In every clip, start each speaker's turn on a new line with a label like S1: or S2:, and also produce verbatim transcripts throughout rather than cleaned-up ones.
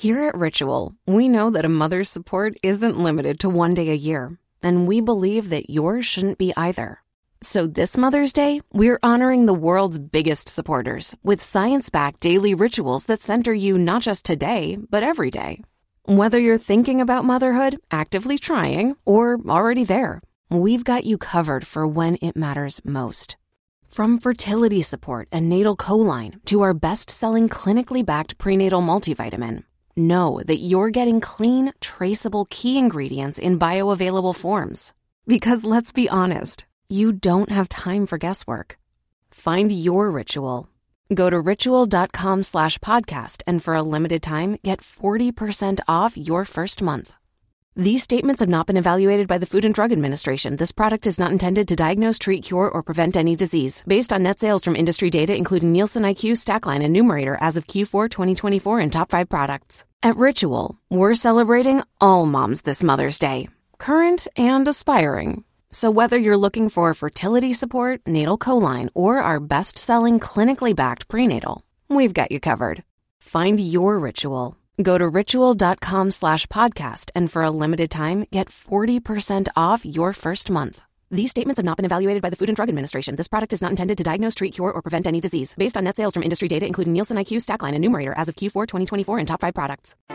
S1: Here at Ritual, we know that a mother's support isn't limited to one day a year, and we believe that yours shouldn't be either. So this Mother's Day, we're honoring the world's biggest supporters with science-backed daily rituals that center you not just today, but every day. Whether you're thinking about motherhood, actively trying, or already there, we've got you covered for when it matters most. From fertility support and natal choline to our best-selling clinically backed prenatal multivitamin, know that you're getting clean, traceable key ingredients in bioavailable forms. Because let's be honest, you don't have time for guesswork. Find your ritual. Go to ritual.com slash podcast and for a limited time, get forty percent off your first month. These statements have not been evaluated by the Food and Drug Administration. This product is not intended to diagnose, treat, cure, or prevent any disease. Based on net sales from industry data, including Nielsen I Q, Stackline, and Numerator as of Q four twenty twenty-four and top five products. At Ritual, we're celebrating all moms this Mother's Day, current and aspiring. So whether you're looking for fertility support, natal choline, or our best-selling clinically backed prenatal, we've got you covered. Find your ritual. Go to ritual.com slash podcast and for a limited time, get forty percent off your first month. These statements have not been evaluated by the Food and Drug Administration. This product is not intended to diagnose, treat, cure, or prevent any disease. Based on net sales from industry data, including Nielsen I Q, Stackline, and Numerator as of Q four twenty twenty-four and top five products.
S2: How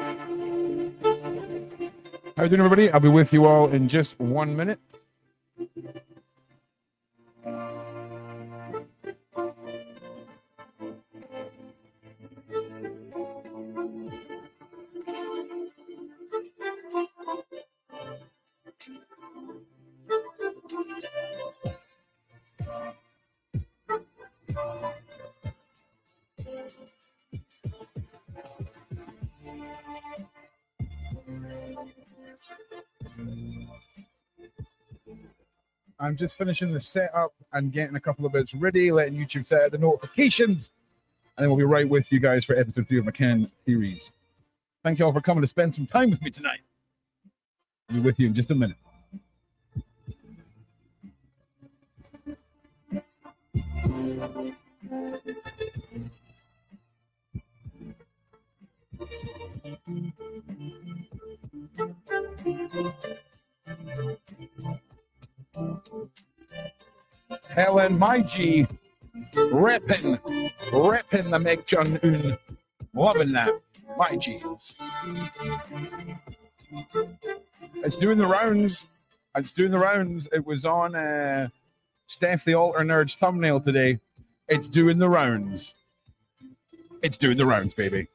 S2: you doing, everybody? I'll be with you all in just one minute. I'm just finishing the setup and getting a couple of bits ready, letting YouTube set out the notifications, and then we'll be right with you guys for episode three of McCann Theories. Thank you all for coming to spend some time with me tonight. I'll be with you in just a minute. Helen, my G, repping, repping the Meg Jun Un, loving that, my G. It's doing the rounds. It's doing the rounds. It was on uh, Steph the Alter Nerd's thumbnail today. It's doing the rounds. It's doing the rounds, baby.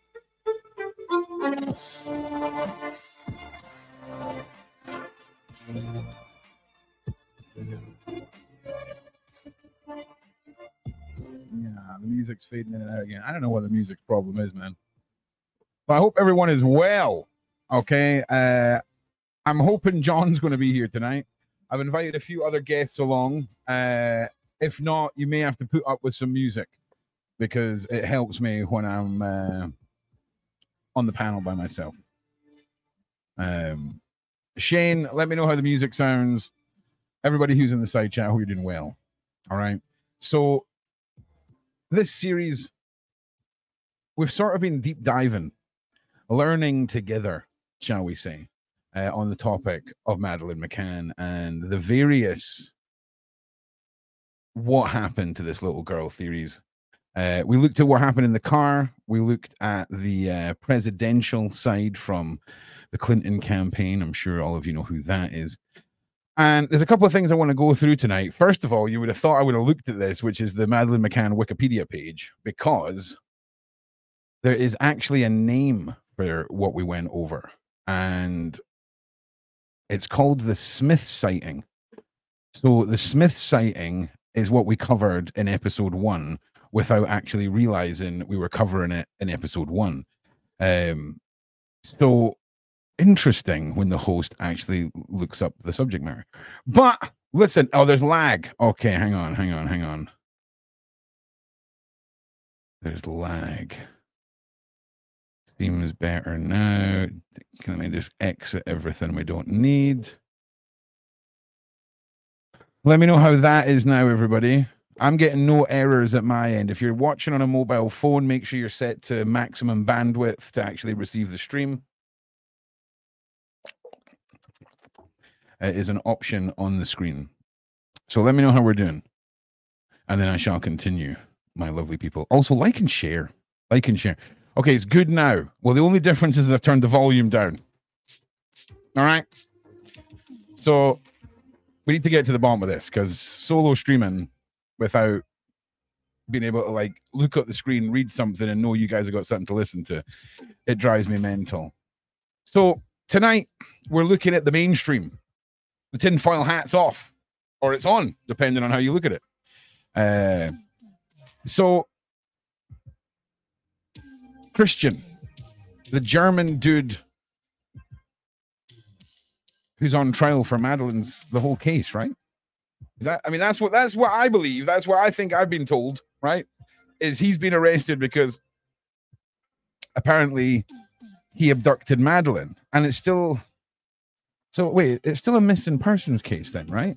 S2: Yeah, the music's fading in and out again. I don't know what the music's problem is, man. But I hope everyone is well. Okay. Uh, I'm hoping John's going to be here tonight. I've invited a few other guests along. Uh, if not, you may have to put up with some music because it helps me when I'm uh, on the panel by myself. Um, Shane, let me know how the music sounds. Everybody who's in the side chat, I hope you're doing well. All right. So this series, we've sort of been deep diving, learning together, shall we say, uh, on the topic of Madeleine McCann and the various what happened to this little girl theories. Uh, we looked at what happened in the car. We looked at the uh, presidential side from the Clinton campaign. I'm sure all of you know who that is. And there's a couple of things I want to go through tonight. First of all, you would have thought I would have looked at this, which is the Madeleine McCann Wikipedia page, because there is actually a name for what we went over. And it's called the Smith sighting. So the Smith sighting is what we covered in episode one without actually realizing we were covering it in episode one. Um, so interesting when the host actually looks up the subject matter. But listen, oh, there's lag. Okay, hang on, hang on, hang on. There's lag. Seems better now. Let me just exit everything we don't need. Let me know how that is now, everybody. I'm getting no errors at my end. If you're watching on a mobile phone, make sure you're set to maximum bandwidth to actually receive the stream. It is an option on the screen. So let me know how we're doing. And then I shall continue, my lovely people. Also, like and share. Like and share. Okay, it's good now. Well, the only difference is I've turned the volume down. All right. So we need to get to the bottom of this, because solo streaming without being able to like look at the screen, read something, and know you guys have got something to listen to, it drives me mental. So tonight we're looking at the mainstream. The tinfoil hat's off, or it's on, depending on how you look at it. Uh, so Christian, the German dude who's on trial for Madeleine's the whole case, right? Is that? I mean, that's what that's what I believe. That's what I think I've been told, right? Is he's been arrested because apparently he abducted Madeleine, and it's still. So wait, it's still a missing persons case then, right?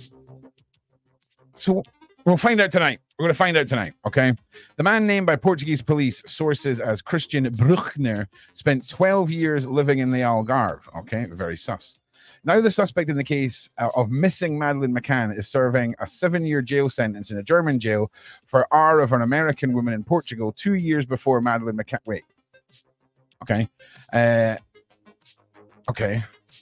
S2: So we'll find out tonight. We're going to find out tonight, okay? The man named by Portuguese police sources as Christian Bruckner spent twelve years living in the Algarve, okay? Very sus. Now the suspect in the case uh, of missing Madeleine McCann is serving a seven-year jail sentence in a German jail for R of an American woman in Portugal two years before Madeleine McCann. Wait. Okay. Uh, okay.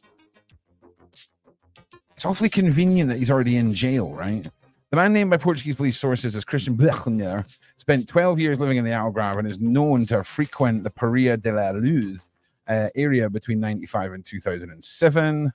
S2: It's awfully convenient that he's already in jail, right? The man named by Portuguese police sources as Christian Bruckner spent twelve years living in the Algarve and is known to frequent the Praia de la Luz uh, area between ninety-five and two thousand seven.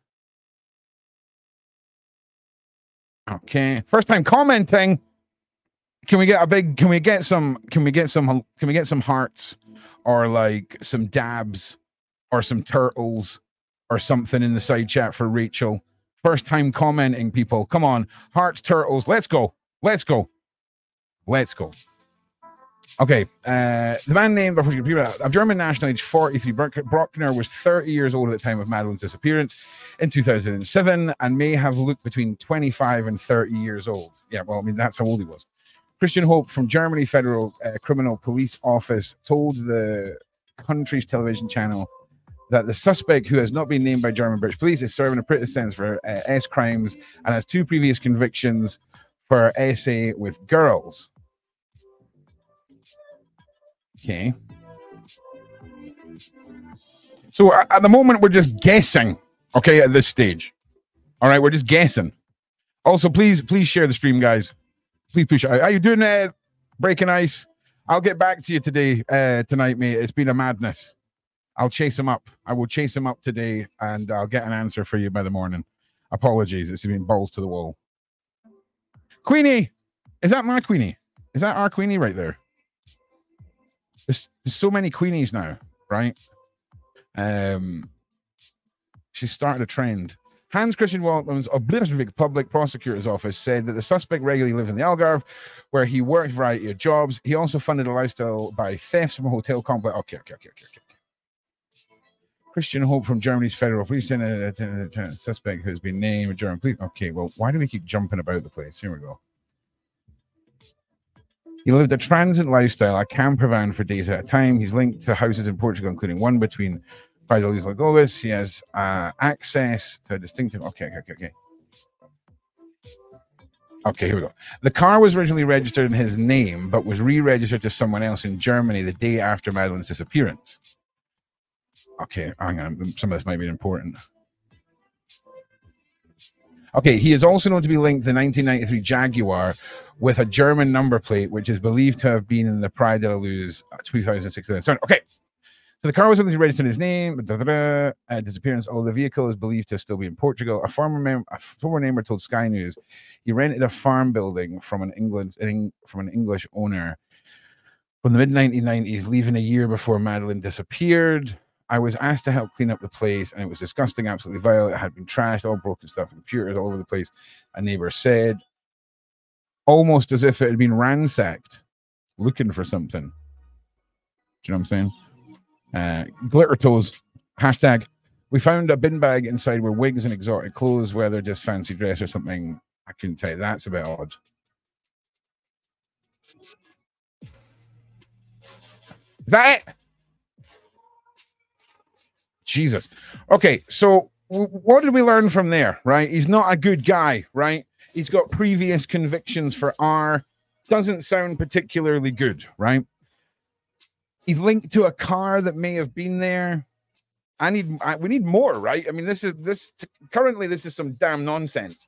S2: Okay, first time commenting. Can we get a big? Can we get some? Can we get some? Can we get some hearts, or like some dabs, or some turtles, or something in the side chat for Rachel? First time commenting, people. Come on. Hearts, turtles. Let's go. Let's go. Let's go. Okay. Uh, the man named of German national, age forty-three, Bruckner was thirty years old at the time of Madeleine's disappearance in two thousand seven and may have looked between twenty-five and thirty years old. Yeah, well, I mean, that's how old he was. Christian Hope from Germany Federal uh, Criminal Police Office told the country's television channel that the suspect, who has not been named by German British police, is serving a prison sentence for uh, S crimes and has two previous convictions for S A with girls. Okay. So uh, at the moment, we're just guessing, okay, at this stage. All right, we're just guessing. Also, please, please share the stream, guys. Please push it out. How you doing, uh, Breaking Ice? I'll get back to you today, uh, tonight, mate. It's been a madness. I'll chase him up. I will chase him up today, and I'll get an answer for you by the morning. Apologies. It's been balls to the wall. Queenie! Is that my Queenie? Is that our Queenie right there? There's, there's so many Queenies now, right? Um, she's started a trend. Hans Christian Waltmans of Bundesrepublik Public Prosecutor's Office said that the suspect regularly lived in the Algarve, where he worked a variety of jobs. He also funded a lifestyle by thefts from a hotel complex. Okay, okay, okay, okay, okay. Christian Hope from Germany's Federal Police, a suspect who has been named German police. Okay, well, why do we keep jumping about the place? Here we go. He lived a transient lifestyle, a camper van for days at a time. He's linked to houses in Portugal, including one between Praia de Lagoas. He has uh, access to a distinctive. Okay, okay, okay, okay. Okay, here we go. The car was originally registered in his name, but was re-registered to someone else in Germany the day after Madeleine's disappearance. Okay, hang on. Some of this might be important. Okay, he is also known to be linked to the nineteen ninety-three Jaguar with a German number plate, which is believed to have been in the Praia de la Luz two thousand six. Sorry, okay, so the car was only registered in his name. Da, da, da, uh, disappearance. Although the vehicle is believed to still be in Portugal. A former mem- a former neighbor told Sky News he rented a farm building from an England from an English owner from the mid nineteen nineties, leaving a year before Madeleine disappeared. I was asked to help clean up the place, and it was disgusting, absolutely vile. It had been trashed, all broken stuff, computers all over the place. A neighbor said, almost as if it had been ransacked, looking for something. Do you know what I'm saying? Uh, glitter toes, hashtag. We found a bin bag inside where wigs and exotic clothes, whether just fancy dress or something. I couldn't tell you. That's a bit odd. that it? Jesus. Okay, so w- what did we learn from there, right? He's not a good guy, right? He's got previous convictions for R. Doesn't sound particularly good, right? He's linked to a car that may have been there. I need, I, we need more, right? I mean, this is, this, currently, this is some damn nonsense.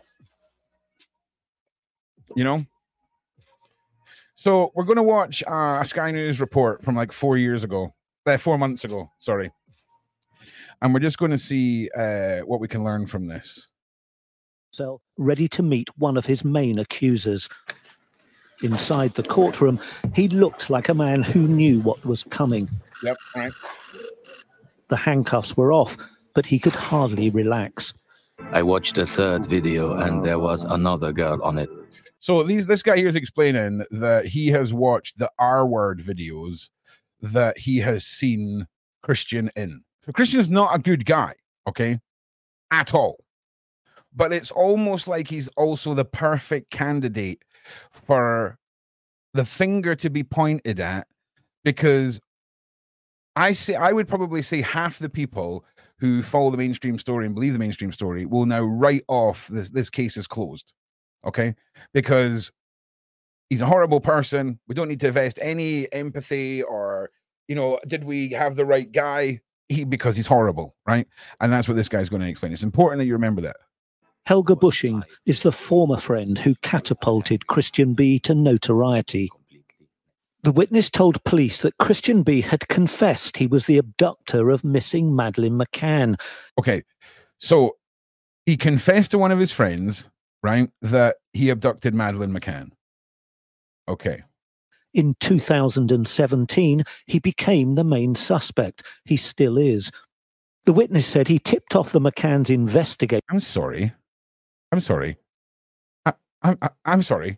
S2: You know? So we're going to watch uh, a Sky News report from like four years ago, uh, four months ago, sorry. And we're just going to see uh, what we can learn from this.
S3: So, ready to meet one of his main accusers. Inside the courtroom, he looked like a man who knew what was coming.
S2: Yep, right.
S3: The handcuffs were off, but he could hardly relax.
S4: I watched a third video and there was another girl on it.
S2: So these this guy here is explaining that he has watched the R-word videos that he has seen Christian in. So Christian is not a good guy, okay, at all. But it's almost like he's also the perfect candidate for the finger to be pointed at, because I say I would probably say half the people who follow the mainstream story and believe the mainstream story will now write off this this case is closed, okay, because he's a horrible person. We don't need to invest any empathy or, you know, did we have the right guy? He, because he's horrible, right? And that's what this guy's going to explain. It's important that you remember that.
S3: Helga Bushing is the former friend who catapulted Christian B to notoriety. The witness told police that Christian B had confessed he was the abductor of missing Madeleine McCann.
S2: Okay, so he confessed to one of his friends, right, that he abducted Madeleine McCann. Okay.
S3: In two thousand seventeen, he became the main suspect. He still is. The witness said he tipped off the McCann's investigator.
S2: I'm sorry. I'm sorry. I, I, I, I'm sorry.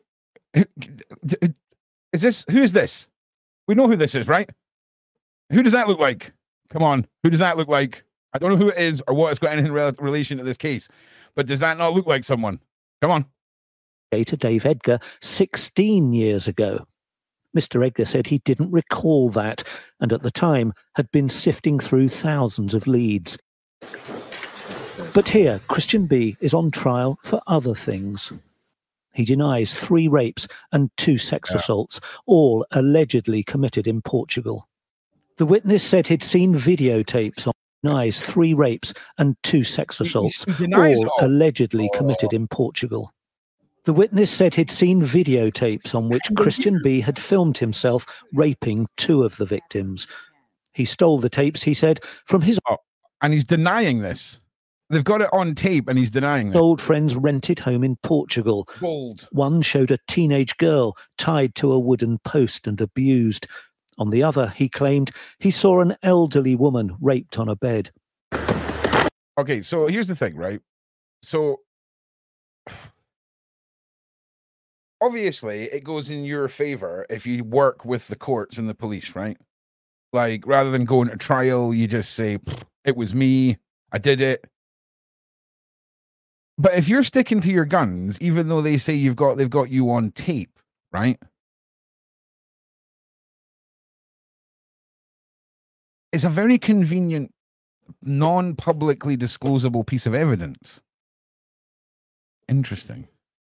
S2: Is this, who is this? We know who this is, right? Who does that look like? Come on. Who does that look like? I don't know who it is or what it's got any rel- relation to this case, but does that not look like someone? Come on.
S3: To Dave Edgar sixteen years ago. Mister Edgar said he didn't recall that, and at the time had been sifting through thousands of leads. But here, Christian B is on trial for other things. He denies three rapes and two sex yeah. assaults, all allegedly committed in Portugal. The witness said he'd seen videotapes on denies three rapes and two sex assaults,
S2: he, he all,
S3: all allegedly oh. committed in Portugal. The witness said he'd seen videotapes on which Christian B had filmed himself raping two of the victims. He stole the tapes, he said, from his...
S2: Oh, and he's denying this. They've got it on tape and he's denying it.
S3: Old friend's rented home in Portugal.
S2: Bold.
S3: One showed a teenage girl tied to a wooden post and abused. On the other, he claimed he saw an elderly woman raped on a bed.
S2: Okay, so here's the thing, right? So... obviously, it goes in your favor if you work with the courts and the police, right? Like, rather than going to trial, you just say, it was me, I did it. But if you're sticking to your guns, even though they say you've got, they've got you on tape, right? It's a very convenient, non-publicly disclosable piece of evidence. Interesting.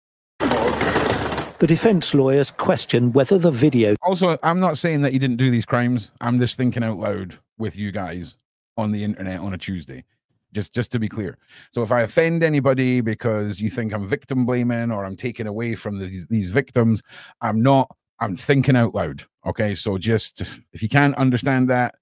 S3: The defense lawyers question whether the video...
S2: Also, I'm not saying that you didn't do these crimes. I'm just thinking out loud with you guys on the internet on a Tuesday. Just, just to be clear. So if I offend anybody because you think I'm victim blaming or I'm taking away from these, these victims, I'm not. I'm thinking out loud. Okay, so just, if you can't understand that...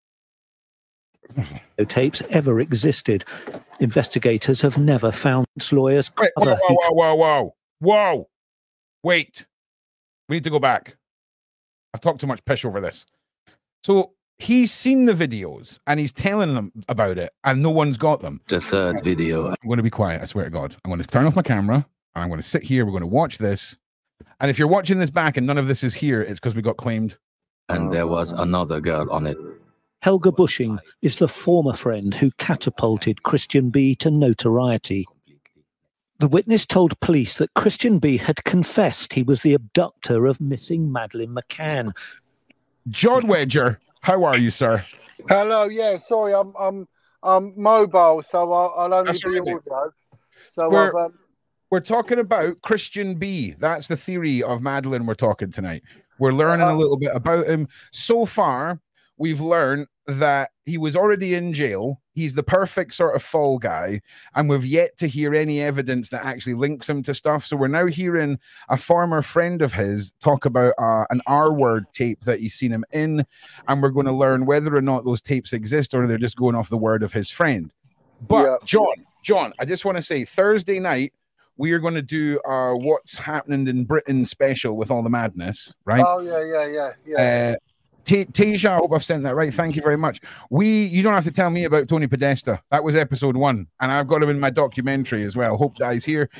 S3: no tapes ever existed. Investigators have never found lawyers...
S2: Wait, whoa, whoa, whoa, whoa, whoa, whoa! Wait, we need to go back. I've talked too much pish over this. So he's seen the videos and he's telling them about it and no one's got them.
S4: The third video.
S2: I'm going to be quiet, I swear to God. I'm going to turn off my camera and I'm going to sit here. We're going to watch this. And if you're watching this back and none of this is here, it's because we got claimed.
S4: And there was another girl on it.
S3: Helga Bushing is the former friend who catapulted Christian B to notoriety. The witness told police that Christian B had confessed he was the abductor of missing Madeleine McCann.
S2: John Wedger, how are you, sir?
S5: Hello. Yeah, sorry, I'm I'm I'm mobile, so I'll, I'll only
S2: That's
S5: be
S2: all right.
S5: audio. So
S2: We're,
S5: I've, um,
S2: we're talking about Christian B. That's the theory of Madeleine we're talking tonight. We're learning
S5: Uh,
S2: a little bit about him. So far, we've learned that he was already in jail. He's the perfect sort of fall guy, and we've yet to hear any evidence that actually links him to stuff. So we're now hearing a former friend of his talk about uh, an R-word tape that he's seen him in, and we're going to learn whether or not those tapes exist or they're just going off the word of his friend. But
S5: Yeah.
S2: John, John, I just want to say Thursday night we are going to do our What's Happening in Britain special with all the madness, right?
S5: Oh yeah, yeah, yeah, yeah.
S2: Uh, Tasia, I hope I've sent that right. Thank you very much. We, you don't have to tell me about Tony Podesta. That was episode one, and I've got him in my documentary as well. Hope Dies Here.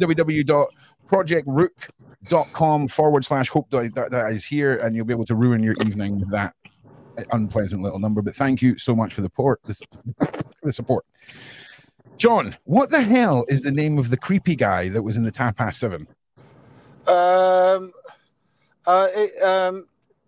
S2: www.projectrook.com forward slash Hope Dies Here, and you'll be able to ruin your evening with that unpleasant little number. But thank you so much for the support. The support. John, what the hell is the name of the creepy guy that was in the Tapas Seven?
S5: Um, uh, it, um,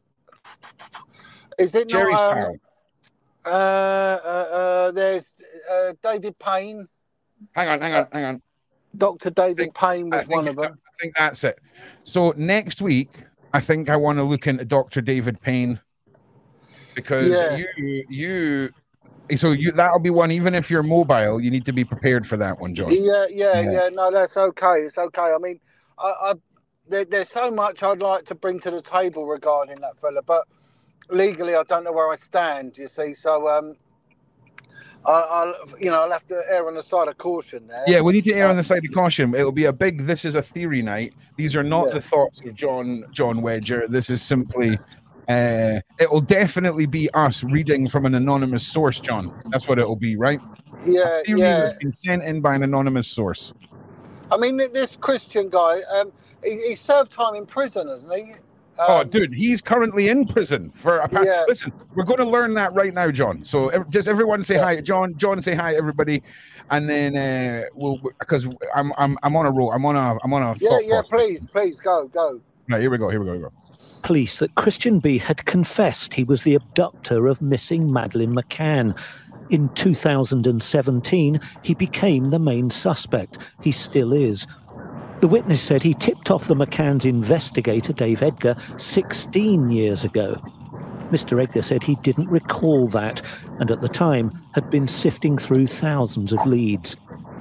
S5: is it
S2: Jerry's
S5: not?
S2: pal.
S5: Um, uh, uh, uh, there's uh, David Payne.
S2: Hang on, hang on, hang on.
S5: Doctor David
S2: think-
S5: Payne was
S2: I think,
S5: one of them.
S2: I think that's it. So next week, I think I want to look into Doctor David Payne because
S5: Yeah.
S2: you, you, so you that'll be one. Even if you're mobile, you need to be prepared for that one, John.
S5: Yeah, yeah,
S2: Yeah.
S5: yeah. No, that's okay. It's okay. I mean, I, I there, there's so much I'd like to bring to the table regarding that fella, but legally, I don't know where I stand. You see, so um, I, I'll you know I'll have to err on the side of caution there.
S2: Yeah, we need to err on the side of caution. It'll be a big "this is a theory" night. These are not
S5: Yeah.
S2: the thoughts of John John Wedger. This is simply. Uh, it will definitely be us reading from an anonymous source, John. That's what it will be, right?
S5: Yeah,
S2: A theory
S5: yeah.
S2: that's been sent in by an anonymous source.
S5: I mean, this Christian guy, um, he, he served time in prison, hasn't he? Um,
S2: Oh, dude, he's currently in prison for a pa-
S5: Yeah.
S2: Listen, we're going to learn that right now, John. So ev- just everyone say
S5: Yeah.
S2: hi, John. John, say hi, everybody, and then uh, we'll because I'm I'm I'm on a roll. I'm on a I'm on a
S5: Yeah,
S2: thought
S5: yeah.
S2: process.
S5: Please, please go, go.
S2: Right, here we go. Here we go. Here we go.
S3: Police that Christian B had confessed he was the abductor of missing Madeleine McCann. In two thousand seventeen, he became the main suspect. He still is. The witness said he tipped off the McCann's investigator, Dave Edgar, sixteen years ago. Mister Edgar said he didn't recall that, and at the time had been sifting through thousands of leads.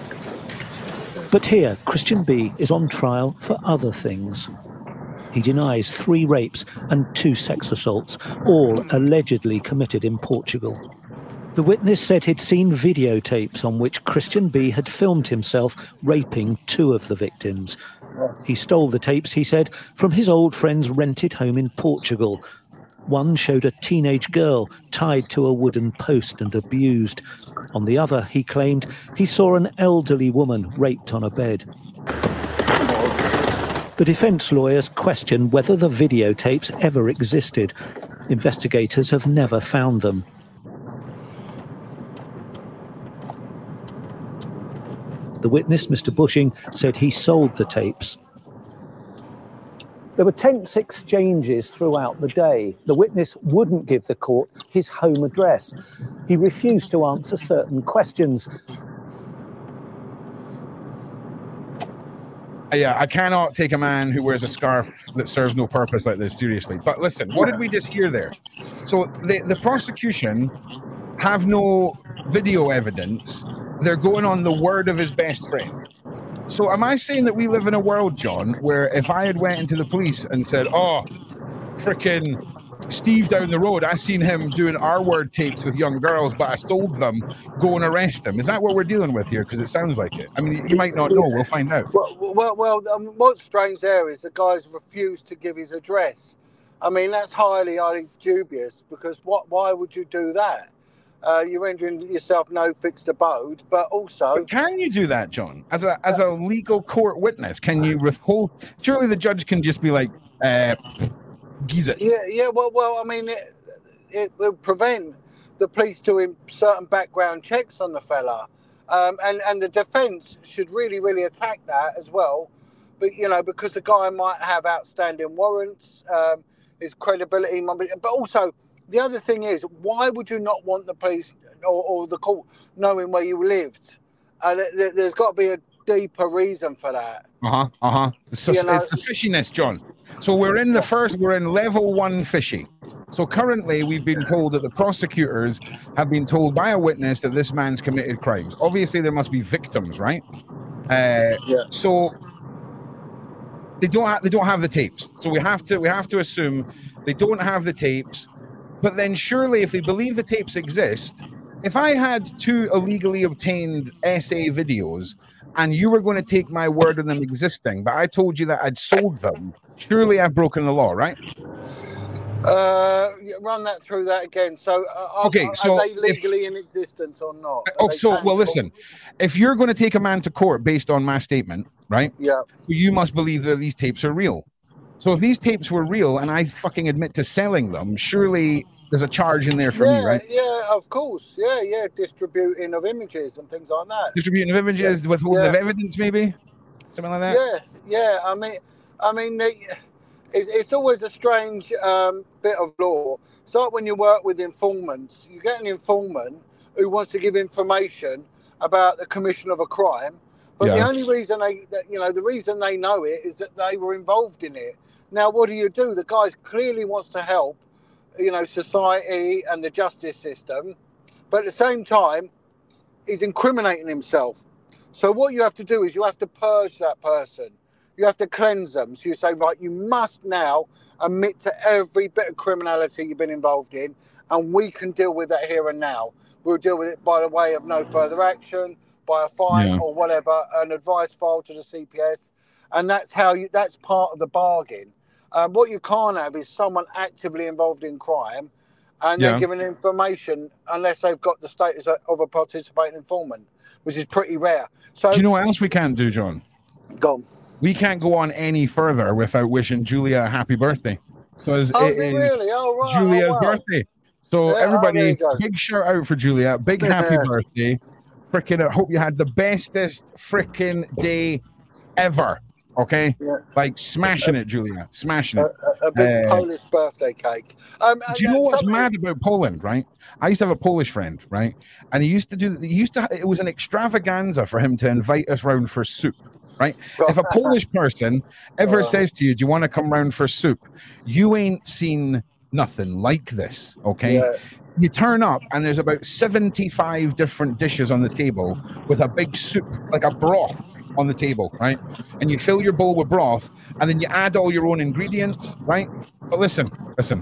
S3: But here, Christian B is on trial for other things. He denies three rapes and two sex assaults, all allegedly committed in Portugal. The witness said he'd seen videotapes on which Christian B had filmed himself raping two of the victims. He stole the tapes, he said, from his old friend's rented home in Portugal. One showed a teenage girl tied to a wooden post and abused. On the other, he claimed, he saw an elderly woman raped on a bed. The defence lawyers question whether the videotapes ever existed. Investigators have never found them. The witness, Mister Bushing, said he sold the tapes. There were tense exchanges throughout the day. The witness wouldn't give the court his home address. He refused to answer certain questions.
S2: Yeah, I cannot take a man who wears a scarf that serves no purpose like this seriously. But listen, what did we just hear there? So the, the prosecution have no video evidence. They're going on the word of his best friend. So am I saying that we live in a world, John, where if I had went into the police and said, oh, frickin' Steve down the road, I seen him doing R-word tapes with young girls, but I sold them, go and arrest him. Is that what we're dealing with here? Because it sounds like it. I mean, you might not know. We'll find out.
S5: Well, well, well um, what's strange there is the guy's refused to give his address. I mean, that's highly, highly dubious because what? Why would you do that? Uh, you're rendering yourself no fixed abode, but also...
S2: But can you do that, John? As a as a legal court witness, can you withhold... Surely the judge can just be like, uh, geez it.
S5: Yeah, yeah. Well, well. I mean, it, it will prevent the police doing certain background checks on the fella, um, and and the defence should really, really attack that as well. But you know, because the guy might have outstanding warrants, um, his credibility. But also, the other thing is, why would you not want the police or, or the court knowing where you lived? And uh, there's got to be a deeper reason for that.
S2: Uh-huh, uh-huh. It's, just,
S5: You know,
S2: it's the fishiness, John. So we're in the first, we're in level one fishy. So currently we've been told that the prosecutors have been told by a witness that this man's committed crimes. Obviously there must be victims, right? Uh,
S5: yeah.
S2: So they don't have, they don't have the tapes. So we have to we have to assume they don't have the tapes. But then surely if they believe the tapes exist, if I had two illegally obtained S A videos and you were going to take my word on them existing, but I told you that I'd sold them, surely I've broken the law, right?
S5: Uh, run that through that again. So, uh,
S2: okay,
S5: are,
S2: so
S5: are they legally
S2: if,
S5: in existence or not? Are
S2: oh, so well, listen. If you're going to take a man to court based on my statement, right?
S5: Yeah.
S2: You must believe that these tapes are real. So if these tapes were real and I fucking admit to selling them, surely there's a charge in there for
S5: yeah,
S2: me, right?
S5: Yeah, of course. Yeah, yeah. Distributing of images and things like that.
S2: Distributing of images, yeah. Withholding
S5: yeah.
S2: of evidence, maybe something like that.
S5: Yeah, yeah. I mean, I mean, they, it's, it's always a strange um, bit of law. It's like when you work with informants. You get an informant who wants to give information about the commission of a crime, but yeah. the only reason they, that, you know, the reason they know it is that they were involved in it. Now, what do you do? The guy clearly wants to help, you know, society and the justice system, but at the same time, he's incriminating himself. So what you have to do is you have to purge that person. You have to cleanse them. So you say, right, you must now admit to every bit of criminality you've been involved in, and we can deal with that here and now. We'll deal with it by the way of no further action, by a fine yeah. or whatever, an advice file to the C P S, and that's how you. That's part of the bargain. Um, what you can't have is someone actively involved in crime, and
S2: yeah.
S5: they're given information unless they've got the status of a participating informant, which is pretty rare. So,
S2: do you know what else we can't do, John?
S5: Go on.
S2: We can't go on any further without wishing Julia a happy birthday. Because
S5: oh,
S2: it is
S5: really? oh, right.
S2: Julia's
S5: oh, wow.
S2: birthday. So
S5: yeah,
S2: everybody,
S5: oh,
S2: big shout out for Julia. Big happy birthday. Freaking, I hope you had the bestest freaking day ever. Okay?
S5: Yeah.
S2: Like smashing it, Julia. Smashing it.
S5: A, a, a big uh, Polish birthday cake. Um,
S2: do you know what's mad about Poland, right? I used to have a Polish friend, right? And he used to do, he used to, it was an extravaganza for him to invite us round for soup. Right? If a Polish person ever says to you, do you want to come round for soup? You ain't seen nothing like this, okay?
S5: Yeah.
S2: You turn up and there's about seventy-five different dishes on the table with a big soup, like a broth on the table, right? And you fill your bowl with broth and then you add all your own ingredients, right? But listen, listen.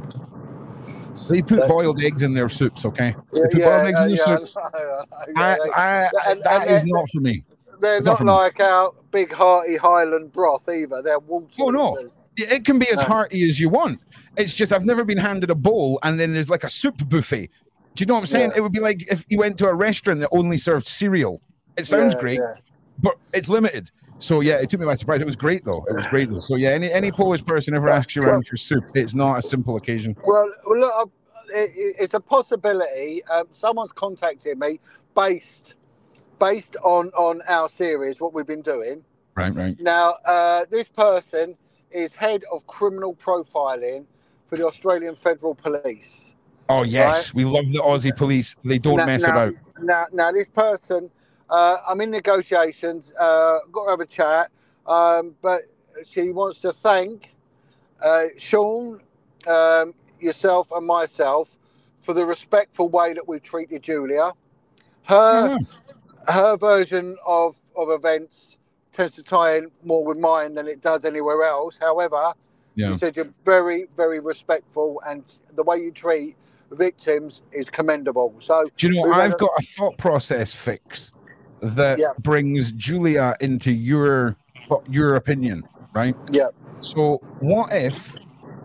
S2: They put boiled eggs in their soups, okay?
S5: Yeah,
S2: they put
S5: yeah,
S2: boiled eggs
S5: uh,
S2: in their
S5: yeah,
S2: soups.
S5: I, I,
S2: I, I, I,
S5: and,
S2: that
S5: and
S2: is not for me.
S5: They're not like our big hearty Highland broth either. They're water.
S2: Oh no, it can be as hearty as you want. It's just I've never been handed a bowl and then there's like a soup buffet. Do you know what I'm saying? Yeah. It would be like if you went to a restaurant that only served cereal. It sounds yeah, great, yeah. but it's limited. So yeah, it took me by surprise. It was great though. It was great though. So yeah, any any Polish person ever asks you around for soup, it's not a simple occasion.
S5: Well, well look, uh, it, it's a possibility. Um, someone's contacted me based. based on, on our series, what we've been doing.
S2: Right, right.
S5: Now, uh, this person is head of criminal profiling for the Australian Federal Police.
S2: Oh, yes. Right? We love the Aussie police. They don't now, mess
S5: now,
S2: about.
S5: Now, now, this person, uh, I'm in negotiations, uh, got to have a chat, um, but she wants to thank uh, Sean, um, yourself and myself for the respectful way that we treated Julia. Her... Mm-hmm. Her version of, of events tends to tie in more with mine than it does anywhere else. However, yeah. you said you're very, very respectful, and the way you treat victims is commendable. So,
S2: do you know, I've a... got a thought process fix that yeah. brings Julia into your your opinion, right?
S5: Yeah.
S2: So, what if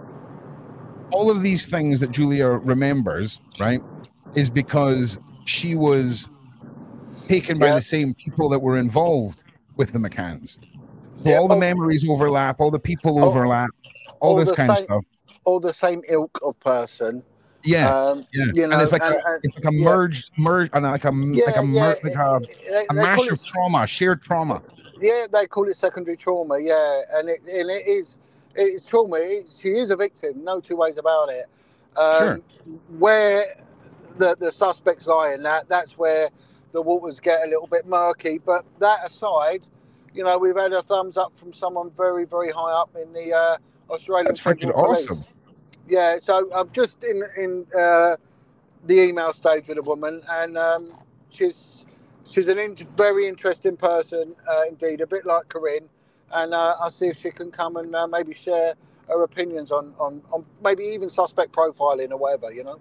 S2: all of these things that Julia remembers, right, is because she was taken by yeah. the same people that were involved with the McCanns. So yeah, all the all, memories overlap, all the people all, overlap, all, all this kind
S5: same,
S2: of stuff.
S5: All the same ilk of person.
S2: Yeah,
S5: um,
S2: yeah.
S5: You know,
S2: and it's like
S5: and,
S2: a,
S5: and,
S2: it's like a
S5: yeah.
S2: merged, merged, and like a
S5: yeah,
S2: like a,
S5: yeah,
S2: mer- like a,
S5: they,
S2: a
S5: they
S2: mash of
S5: it,
S2: trauma, shared trauma.
S5: Yeah, they call it secondary trauma. Yeah, and it and it is it's trauma. It, she is a victim, no two ways about it. Um,
S2: Sure.
S5: Where the the suspects lie in that, that's where the waters get a little bit murky. But that aside, you know, we've had a thumbs up from someone very, very high up in the uh, Australian
S2: That's freaking
S5: Federal Police.
S2: awesome.
S5: Yeah, so I'm just in in uh, the email stage with a woman, and um, she's she's an in- very interesting person uh, indeed, a bit like Corinne, and uh, I'll see if she can come and uh, maybe share her opinions on, on, on maybe even suspect profiling or whatever, you know.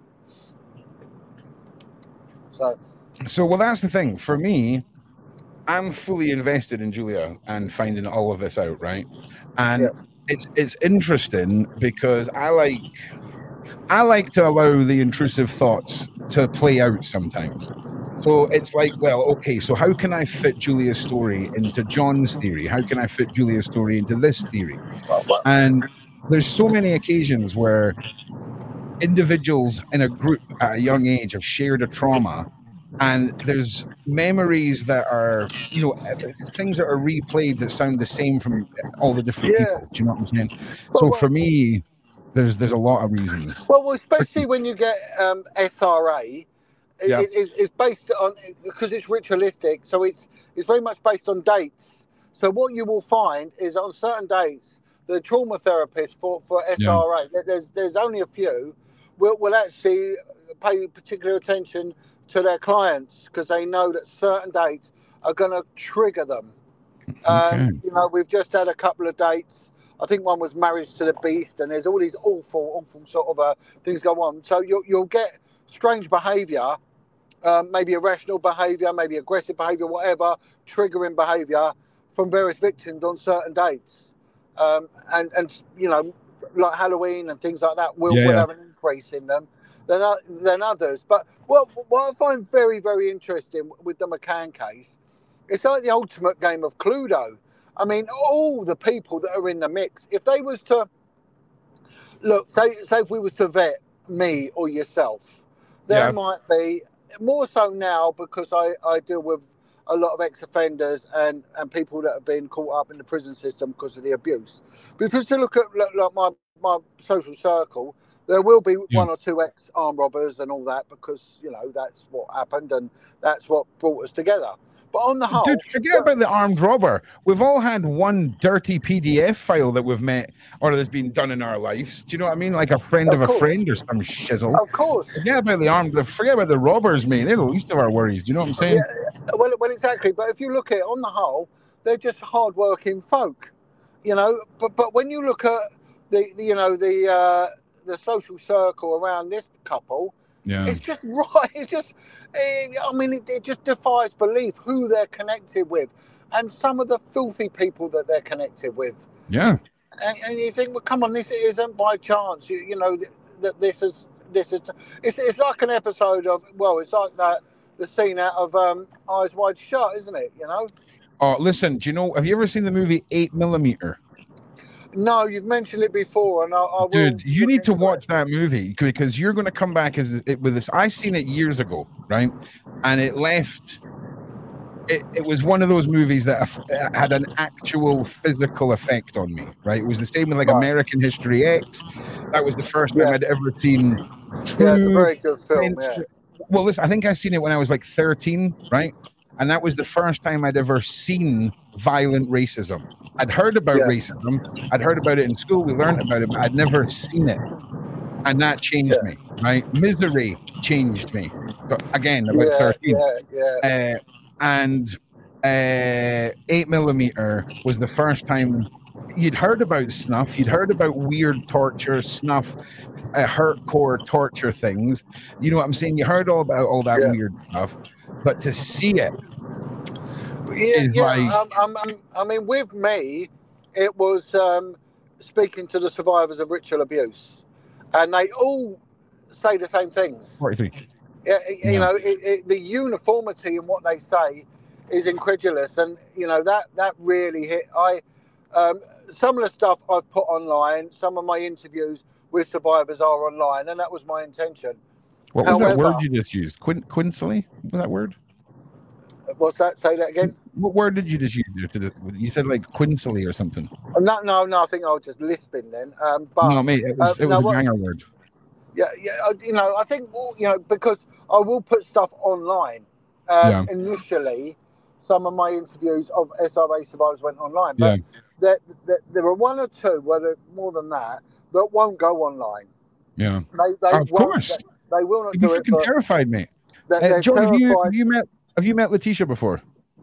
S5: So,
S2: So, well, that's the thing. For me, I'm fully invested in Julia and finding all of this out, right? And
S5: yeah.
S2: it's it's interesting because I like I like to allow the intrusive thoughts to play out sometimes. So it's like, well, okay, so how can I fit Julia's story into John's theory? How can I fit Julia's story into this theory? And there's so many occasions where individuals in a group at a young age have shared a trauma, and there's memories that are, you know, things that are replayed that sound the same from all the different
S5: Yeah.
S2: people. Do you know what I'm saying?
S5: Well,
S2: so
S5: well-
S2: for me, there's there's a lot of reasons.
S5: Well, well especially when you get um, S R A, it,
S2: Yeah.
S5: it, it's, it's based on, because it's ritualistic, so it's it's very much based on dates. So what you will find is on certain dates, the trauma therapist for, for S R A, there- there's there's only a few, will, will actually pay particular attention to their clients because they know that certain dates are going to trigger them.
S2: Okay.
S5: Um, you know, we've just had a couple of dates. I think one was Marriage to the Beast, and there's all these awful, awful sort of uh, things go on. So you'll, you'll get strange behaviour, um, maybe irrational behaviour, maybe aggressive behaviour, whatever, triggering behaviour from various victims on certain dates. Um, and, and, you know, like Halloween and things like that will,
S2: Yeah,
S5: will
S2: yeah.
S5: have an increase in them than, uh, than others. But what, what I find very, very interesting with the McCann case, it's like the ultimate game of Cluedo. I mean, all the people that are in the mix, if they was to, look, say, say if we was to vet me or yourself, there
S2: Yeah.
S5: might be, more so now because I, I deal with a lot of ex-offenders and, and people that have been caught up in the prison system because of the abuse. But if you to look at like, like my, my social circle, there will be
S2: Yeah.
S5: one or two ex-armed robbers and all that because, you know, that's what happened and that's what brought us together. But on the whole,
S2: Dude, forget about the armed robber. We've all had one dirty P D F file that we've met or that's been done in our lives. Do you know what I mean? Like a friend
S5: Of
S2: of, a
S5: course.
S2: friend or some shizzle.
S5: of course.
S2: Forget about the armed. Forget about the robbers, mate. They're the least of our worries. Do you know what I'm saying?
S5: Well, well, exactly. But if you look at it on the whole, they're just hard-working folk, you know. But but when you look at the, the you know the uh, the social circle around this couple,
S2: Yeah.
S5: it's just right. It's just, eh, I mean, it, it just defies belief who they're connected with, and some of the filthy people that they're connected with.
S2: Yeah.
S5: And, and you think, well, come on, this isn't by chance. You, you know that this is this is. It's, it's like an episode of, well, it's like that the scene out of um, Eyes Wide Shut, isn't it? You know.
S2: Oh, listen. Do you know? Have you ever seen the movie Eight Millimeter?
S5: No, you've mentioned it before, and I, I will.
S2: Dude, you
S5: look
S2: need to
S5: into
S2: watch
S5: it.
S2: that movie because you're going to come back as it with this. I seen it years ago, right? And it left. It, it was one of those movies that aff- had an actual physical effect on me, right? It was the same with like
S5: Right.
S2: American History X. That was the first time
S5: Yeah.
S2: I'd ever seen.
S5: Yeah, it's a
S2: true
S5: very good film.
S2: sense-
S5: Yeah.
S2: Well, listen, I think I seen it when I was like thirteen, right? And that was the first time I'd ever seen violent racism. I'd heard about
S5: Yeah.
S2: racism. I'd heard about it in school. We learned about it, but I'd never seen it. And that changed
S5: Yeah.
S2: me, right? Misery changed me. But again, about
S5: Yeah,
S2: thirteen.
S5: yeah, yeah.
S2: Uh, and uh, eight millimeter was the first time you'd heard about snuff. You'd heard about weird torture, snuff, uh, hardcore torture things. You know what I'm saying? You heard all about all that
S5: Yeah.
S2: weird stuff, but to see it,
S5: Yeah,
S2: is
S5: yeah.
S2: like-
S5: um, um, um, I mean, with me, it was um, speaking to the survivors of ritual abuse, and they all say the same things.
S2: forty-three.
S5: Yeah, you
S2: Yeah.
S5: know, it, it, the uniformity in what they say is incredulous, and you know that that really hit. I um, some of the stuff I've put online, some of my interviews with survivors are online, and that was my intention.
S2: What was that
S5: However-
S2: word you just used? Quin- Quincelly? Was that word?
S5: What's that? Say that again.
S2: What word did you just use? To the, you said like quinsily or something.
S5: No, no, no. I think I was just lisping then. Um, but
S2: no, mate, it was
S5: uh,
S2: it was
S5: no,
S2: a banger word.
S5: Yeah, yeah. You know, I think you know because I will put stuff online. Um,
S2: yeah.
S5: Initially, some of my interviews of S R A survivors went online, but
S2: yeah.
S5: there, there, there are one or two, whether more than that, that won't go online.
S2: Yeah,
S5: they, they
S2: oh, of
S5: won't,
S2: course.
S5: They, they will not
S2: You'd
S5: do
S2: be
S5: it.
S2: Freaking terrified, mate.
S5: They're,
S2: uh, John, have you,
S5: terrified.
S2: have you met have you met Letitia before?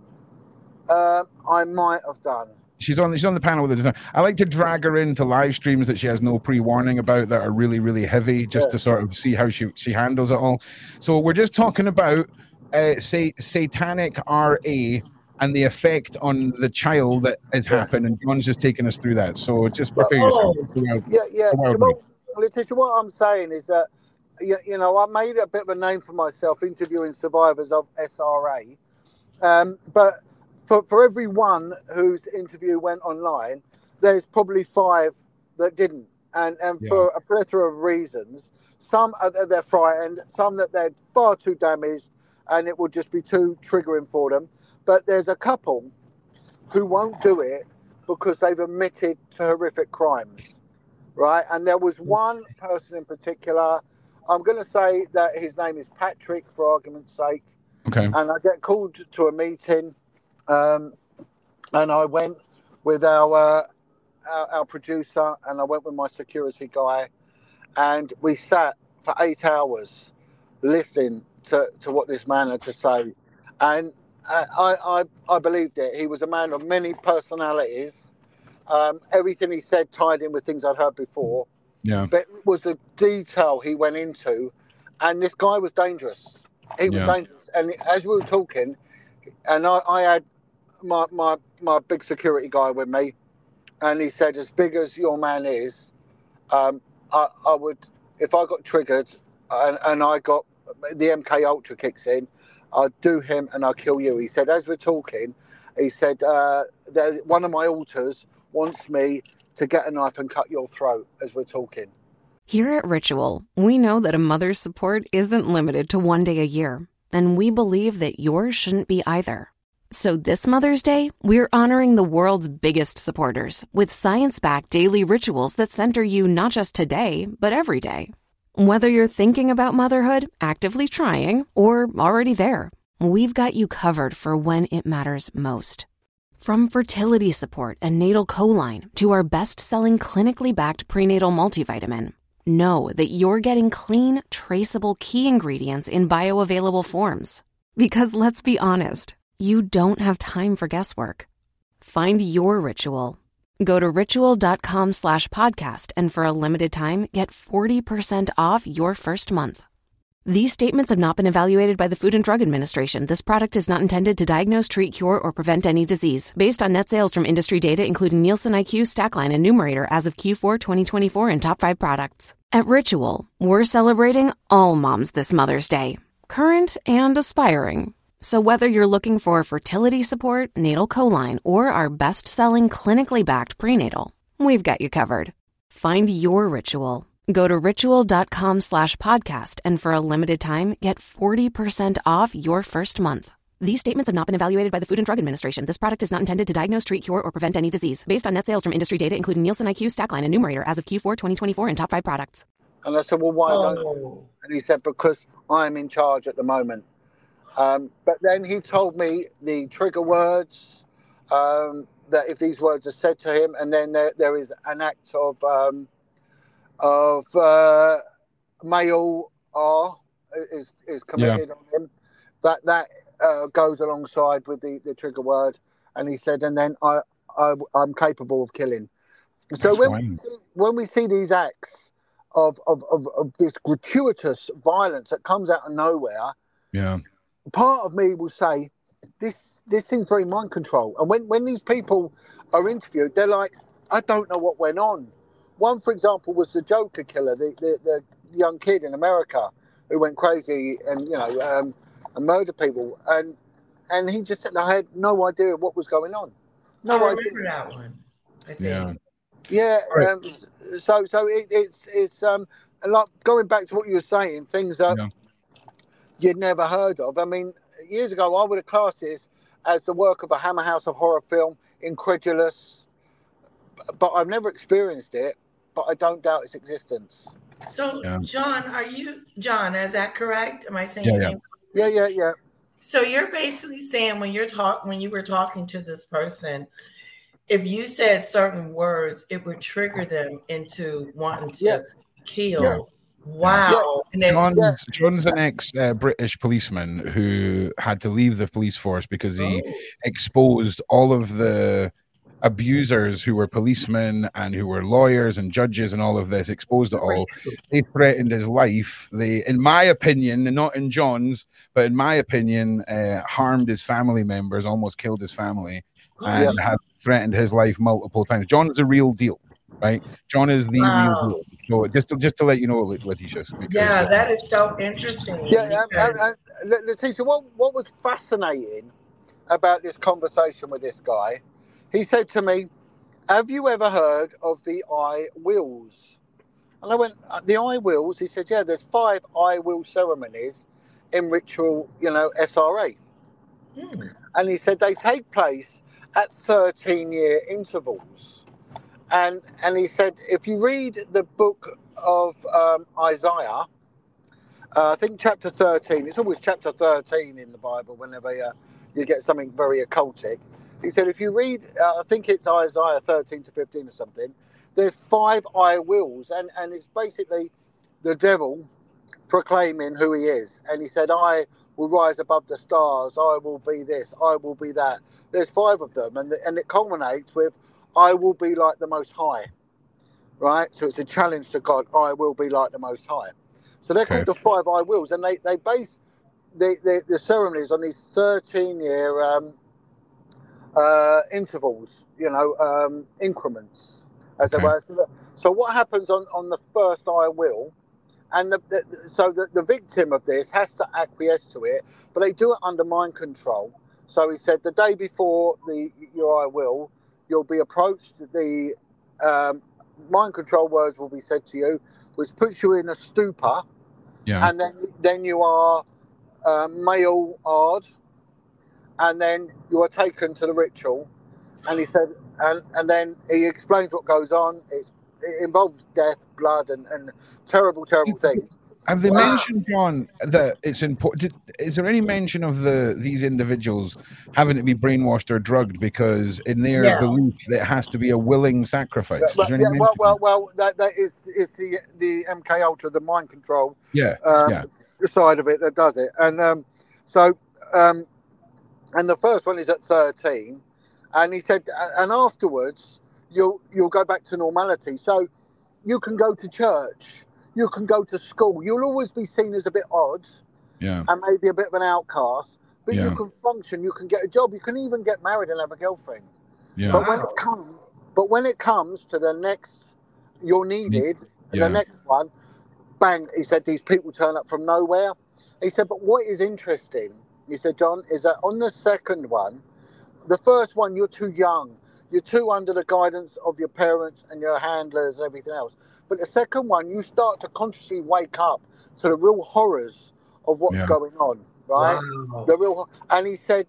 S5: Um, I might have done.
S2: She's on. She's on the panel with us. I like to drag her into live streams that she has no pre-warning about that are really, really heavy, just
S5: Yeah.
S2: to sort of see how she she handles it all. So we're just talking about uh, say satanic R A and the effect on the child that has
S5: Yeah.
S2: happened, and John's just taking us through that. So just prepare yourself.
S5: Oh, yeah, yeah. Well, Letitia, what I'm saying is that you, you know I made a bit of a name for myself interviewing survivors of S R A, um, but. For, for every one whose interview went online, there's probably five that didn't. And and
S2: Yeah.
S5: for a plethora of reasons, some are, they're frightened, some that they're far too damaged and it would just be too triggering for them. But there's a couple who won't do it because they've admitted to horrific crimes, right? And there was one person in particular, I'm going to say that his name is Patrick for argument's sake.
S2: Okay.
S5: And I get called to a meeting. Um, and I went with our, uh, our our producer, and I went with my security guy, and we sat for eight hours listening to, to what this man had to say, and I, I I believed it. He was a man of many personalities. Um, everything he said tied in with things I'd heard before.
S2: Yeah.
S5: But it was the detail he went into, and this guy was dangerous. He was
S2: Yeah.
S5: dangerous, and as we were talking, and I, I had. My, my my big security guy with me, and he said, as big as your man is, um, I, I would, if I got triggered and, and I got the M K Ultra kicks in, I'd do him and I'd kill you. He said, as we're talking, he said, uh, one of my alters wants me to get a knife and cut your throat as we're talking.
S1: Here at Ritual, we know that a mother's support isn't limited to one day a year, and we believe that yours shouldn't be either. So this Mother's Day, we're honoring the world's biggest supporters with science-backed daily rituals that center you not just today, but every day. Whether you're thinking about motherhood, actively trying, or already there, we've got you covered for when it matters most. From fertility support and natal choline to our best-selling clinically backed prenatal multivitamin, know that you're getting clean, traceable key ingredients in bioavailable forms. Because let's be honest, you don't have time for guesswork. Find your ritual. Go to ritual.com slash podcast and for a limited time, get forty percent off your first month. These statements have not been evaluated by the Food and Drug Administration. This product is not intended to diagnose, treat, cure, or prevent any disease. Based on net sales from industry data, including Nielsen I Q, Stackline, and Numerator as of Q four twenty twenty-four and top five products. At Ritual, we're celebrating all moms this Mother's Day, current and aspiring. So whether you're looking for fertility support, natal choline, or our best-selling clinically backed prenatal, we've got you covered. Find your ritual. Go to ritual.com slash podcast and for a limited time, get forty percent off your first month. These statements have not been evaluated by the Food and Drug Administration. This product is not intended to diagnose, treat, cure, or prevent any disease. Based on net sales from industry data, including Nielsen I Q, Stackline, and Numerator as of Q four twenty twenty-four and top five products.
S5: And I said, well, why oh. don't you? And he said, because I'm in charge at the moment. Um, but then he told me the trigger words, um, that if these words are said to him, and then there, there is an act of um, of uh, male R is is committed yeah. on him, that that uh, goes alongside with the, the trigger word. And he said, and then I, I I'm capable of killing. So when we, see, when we see these acts of, of, of, of this gratuitous violence that comes out of nowhere,
S2: yeah.
S5: part of me will say, this this seems very mind control. And when, when these people are interviewed, they're like, I don't know what went on. One, for example, was the Joker killer, the, the, the young kid in America who went crazy and, you know, um, and murdered people. And and he just said, I had no idea what was going on. No
S6: I
S5: idea.
S6: remember that one, I think.
S2: Yeah.
S5: Yeah.
S2: Right.
S5: Um, so so it, it's, it's um, like going back to what you were saying, things that... Yeah. you'd never heard of. I mean, years ago, I would have classed this as the work of a Hammer House of Horror film, incredulous. But I've never experienced it, but I don't doubt its existence.
S6: So,
S2: Yeah.
S6: John, are you, John, is that correct? Am I saying
S2: Yeah,
S6: your
S2: yeah.
S6: name?
S5: Yeah, yeah, yeah.
S6: So you're basically saying when you're talk when you were talking to this person, if you said certain words, it would trigger them into wanting to
S5: Yeah.
S6: kill.
S5: Yeah.
S6: Wow. And then,
S2: John's,
S5: Yeah.
S2: John's an ex-British policeman who had to leave the police force because he
S6: Oh.
S2: exposed all of the abusers who were policemen and who were lawyers and judges and all of this, exposed it all. They threatened his life. They, in my opinion, and not in John's, but in my opinion, uh, harmed his family members, almost killed his family, and
S5: Yeah.
S2: have threatened his life multiple times. John is a real deal, right? John is the
S6: Wow.
S2: real deal. So just to, just to let you know, Letitia. because,
S6: yeah,
S2: uh,
S6: that is so interesting.
S5: Yeah, um,
S6: because-
S5: um, um, Letitia, what, what was fascinating about this conversation with this guy, he said to me, have you ever heard of the I wills? And I went, uh, the I wills? He said, yeah, there's five I will ceremonies in ritual, you know, S R A.
S6: Hmm.
S5: And he said they take place at thirteen-year intervals. And and he said, if you read the book of um, Isaiah, uh, I think chapter thirteen, it's always chapter thirteen in the Bible whenever uh, you get something very occultic. He said, if you read, uh, I think it's Isaiah thirteen to fifteen or something, there's five I wills. And, and it's basically the devil proclaiming who he is. And he said, I will rise above the stars. I will be this. I will be that. There's five of them. And, the, and it culminates with, I will be like the Most High, right? So it's a challenge to God. I will be like the Most High. So they're
S2: Okay.
S5: called the five I wills, and they, they base the, the, the ceremonies on these thirteen-year um, uh, intervals, you know, um, increments, as
S2: Okay.
S5: it were. So what happens on, on the first I will, and the, the, so the, the victim of this has to acquiesce to it, but they do it under mind control. So he said the day before the your I will, you'll be approached. The um, mind control words will be said to you, which puts you in a stupor,
S2: Yeah.
S5: and then then you are uh, mail-ard, and then you are taken to the ritual. And he said, and and then he explains what goes on. It's, it involves death, blood, and, and terrible, terrible things.
S2: Have they
S6: Wow.
S2: mentioned, John, that it's important? Is there any mention of the these individuals having to be brainwashed or drugged because, in their
S6: Yeah.
S2: belief, it has to be a willing sacrifice?
S5: Yeah,
S2: Is there any
S5: yeah, well,
S2: mention?
S5: well, well, that, that is, is the the M K Ultra, the mind control
S2: yeah,
S5: um,
S2: yeah.
S5: side of it that does it. And um, so, um, and the first one is at thirteen, and he said, and afterwards you'll you'll go back to normality. So you can go to church, you can go to school. You'll always be seen as a bit odd
S2: Yeah.
S5: and maybe a bit of an outcast, but
S2: Yeah.
S5: you can function, you can get a job, you can even get married and have a girlfriend.
S2: Yeah.
S5: But when
S6: Wow.
S5: it comes, but when it comes to the next, you're needed.
S2: Yeah.
S5: The next one, bang! He said these people turn up from nowhere. He said, but what is interesting, he said, John, is that on the second one, the first one you're too young, you're too under the guidance of your parents and your handlers and everything else. But the second one, you start to consciously wake up to the real horrors of what's
S2: Yeah.
S5: going on, right?
S6: Wow.
S5: The real, and he said,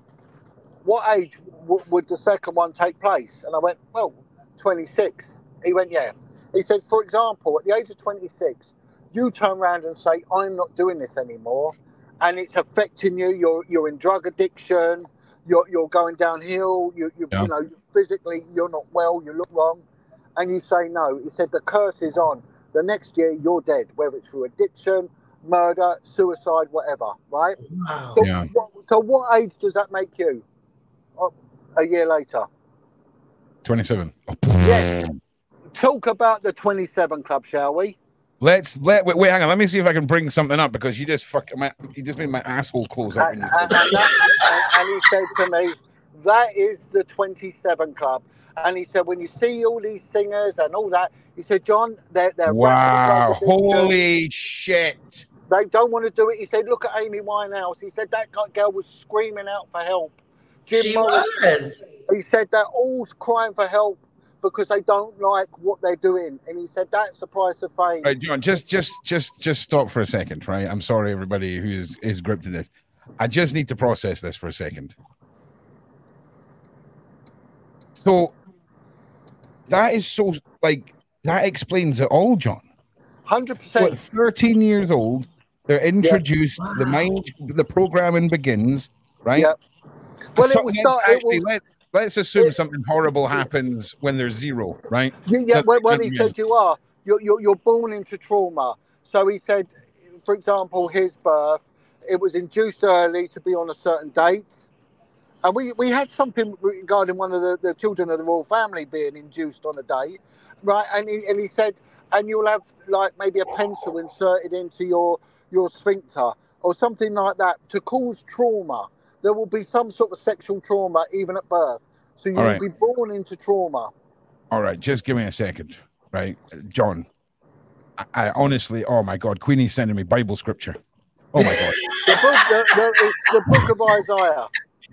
S5: what age w- would the second one take place? And I went, well, twenty-six. He went, yeah. He said, for example, at the age of twenty-six, you turn around and say, I'm not doing this anymore, and it's affecting you. You're you're in drug addiction. You're you're going downhill. You you
S2: Yeah.
S5: you know physically you're not well. You look wrong, and you say no. He said the curse is on. The next year you're dead, whether it's through addiction, murder, suicide, whatever. Right?
S6: Wow.
S5: So,
S2: Yeah.
S5: what, so what age does that make you? Oh, a year later.
S2: twenty-seven. Oh,
S5: Yes. Talk about the twenty-seven Club, shall we?
S2: Let's let wait, wait. Hang on. Let me see if I can bring something up because you just fuck. My, you just made my asshole close up.
S5: And,
S2: When you
S5: and,
S2: said
S5: and, that, and, and he said to me, that is the twenty-seven Club. And he said, when you see all these singers and all that, he said, John, they're, they're
S2: wow.
S5: wrapped with drug addiction.
S2: Holy shit.
S5: They don't want to do it. He said, look at Amy Winehouse. He said, that girl was screaming out for help. Jim
S6: She
S5: Morrison.
S6: was.
S5: He said, they're all crying for help because they don't like what they're doing. And he said, that's the price of fame.
S2: Right, John, just just just just stop for a second, right? I'm sorry, everybody who is is gripped to this. I just need to process this for a second. So that is so like that explains it all, John.
S5: Hundred
S2: So at
S5: percent.
S2: thirteen years old, they're introduced.
S6: Wow.
S2: The mind, the programming begins, right?
S5: Yep. Well, it
S2: So
S5: will
S2: let's
S5: start. It
S2: actually,
S5: will,
S2: let's let's assume
S5: it-
S2: something horrible happens when there's zero, right?
S5: yeah, yeah,
S2: That-
S5: when, when
S2: that-
S5: he
S2: yeah.
S5: said you are, you're, you're you're born into trauma. So he said, for example, his birth, it was induced early to be on a certain date. And we, we had something regarding one of the, the children of the royal family being induced on a date, right? And he, and he said, and you'll have like maybe a pencil inserted into your, your sphincter or something like that to cause trauma. There will be some sort of sexual trauma even at birth. So you
S2: All
S5: will
S2: right.
S5: be born into trauma.
S2: All right, just give me a second, right, John? I, I honestly, oh my God, Queenie's sending me Bible scripture. Oh my God.
S5: The book, the, the, it's the book of Isaiah.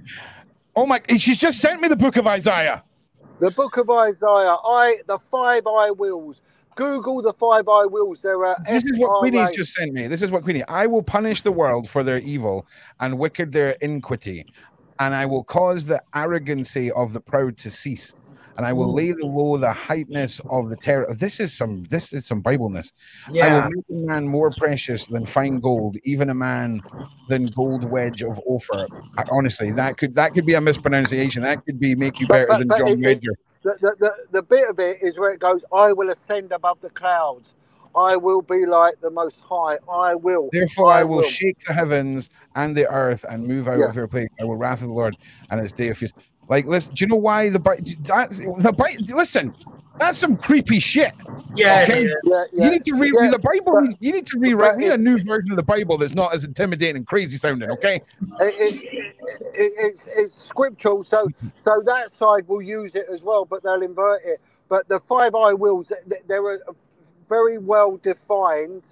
S2: Oh my, she's just sent me the book of Isaiah.
S5: The book of Isaiah. I the five eye wheels. Google the five eye wheels. There are.
S2: This is what
S5: F R A.
S2: Queenie's just sent me. This is what Queenie. I will punish the world for their evil and wicked their iniquity, and I will cause the arrogancy of the proud to cease, and I will lay the low the heightness of the terror. This is some. This is some Bible-ness. I
S6: Yeah.
S2: will make a man more precious than fine gold, even a man than gold wedge of Ophir. I, honestly, that could that could be a mispronunciation. That could be make you
S5: But-
S2: better
S5: but-
S2: than
S5: but
S2: John
S5: it- it-
S2: Wedger.
S5: The, the, the, the bit of it is where it goes, I will ascend above the clouds. I will be like the Most High. I will.
S2: Therefore, I will,
S5: will.
S2: shake the heavens and the earth and move out
S5: Yeah.
S2: of your place. I will wrath of the Lord and its day of feast. Like, listen, do you know why the Bible? That's the Bible. Listen, that's some creepy shit.
S6: Yeah,
S2: Okay.
S6: it is.
S5: Yeah, yeah.
S2: You need to read
S5: Yeah,
S2: the Bible.
S5: but-
S2: needs- you need to rewrite.
S5: but
S2: We need a
S5: it-
S2: new version of the Bible that's not as intimidating and crazy sounding. Okay.
S5: It, it, it, it's, it's scriptural, so so that side will use it as well, but they'll invert it. But the five eye wheels, th- they're a very well defined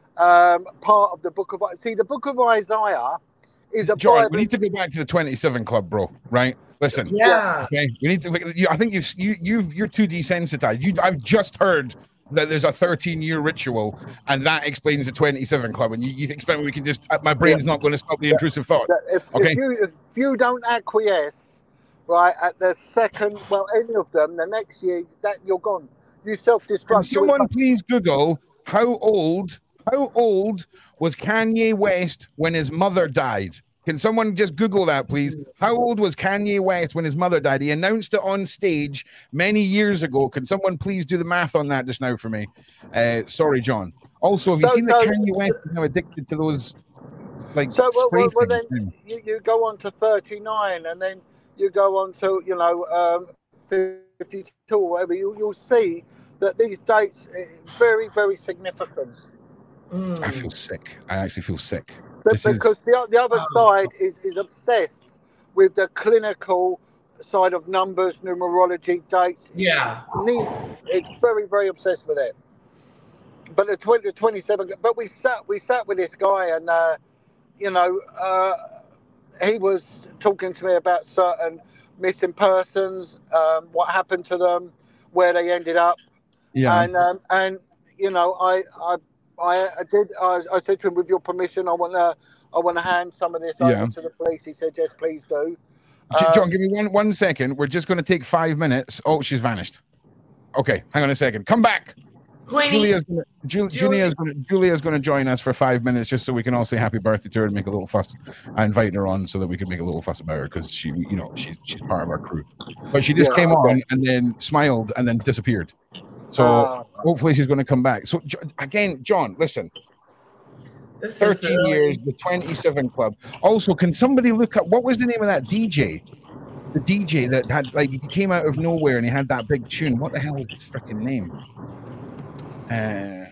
S5: um, part of the book of. See, the book of Isaiah is a
S2: John,
S5: Bible.
S2: we need to go back to the twenty-seven Club, bro. Right? Listen.
S6: Yeah.
S2: Okay. We need to. You, I think you've you you've you're too desensitized. You I've just heard that there's a thirteen year ritual, and that explains the twenty-seven Club. And you, you expect we can just? My brain's not going to stop the intrusive thought.
S5: that if,
S2: Okay.
S5: if you if you don't acquiesce, right, at the second, well, any of them, the next year that you're gone. You self-destruct.
S2: Can someone please Google how old how old was Kanye West when his mother died? Can someone just Google that, please? How old was Kanye West when his mother died? He announced it on stage many years ago. Can someone please do the math on that just now for me? Uh, sorry, John. Also, have you
S5: So-
S2: seen that
S5: so-
S2: Kanye West is now addicted to those like
S5: So well,
S2: spray
S5: well, well
S2: things?
S5: then you, you go on to thirty-nine, and then you go on to you know um, fifty-two or whatever. You, you'll see that these dates are very very significant.
S2: I
S6: Mm.
S2: feel sick. I actually feel sick.
S5: But
S2: This is-
S5: because the, the other
S6: Oh.
S5: side is, is obsessed with the clinical side of numbers, numerology, dates.
S6: Yeah.
S5: Neat. It's very, very obsessed with it. But the, twenty, the twenty-seven, but we sat we sat with this guy, and uh, you know, uh, he was talking to me about certain missing persons, um, what happened to them, where they ended up,
S2: Yeah.
S5: and um, and you know, I I I, I did I, I said to him, with your permission, I want to I want to hand some of this
S2: Yeah.
S5: over to the police. He said, yes, please do.
S2: J-
S5: Um,
S2: John, give me one one second. We're just going to take five minutes. Oh, she's vanished. Okay, hang on a second. Come back.
S6: Queenie,
S2: Julia's gonna, Ju-
S6: Julia-
S2: Julia's gonna, Julia's going to join us for five minutes just so we can all say happy birthday to her and make a little fuss. I invited her on so that we could make a little fuss about her because she, you know, she's she's part of our crew. But she just
S5: Yeah,
S2: came
S5: okay.
S2: on and then smiled and then disappeared. So
S5: uh,
S2: hopefully she's going to come back. So Jo- again, John, listen.
S6: this is
S2: thirteen
S6: really-
S2: years, the twenty-seven Club. Also, can somebody look up what was the name of that D J? The D J that had like he came out of nowhere and he had that big tune. What the hell was his freaking name? Uh,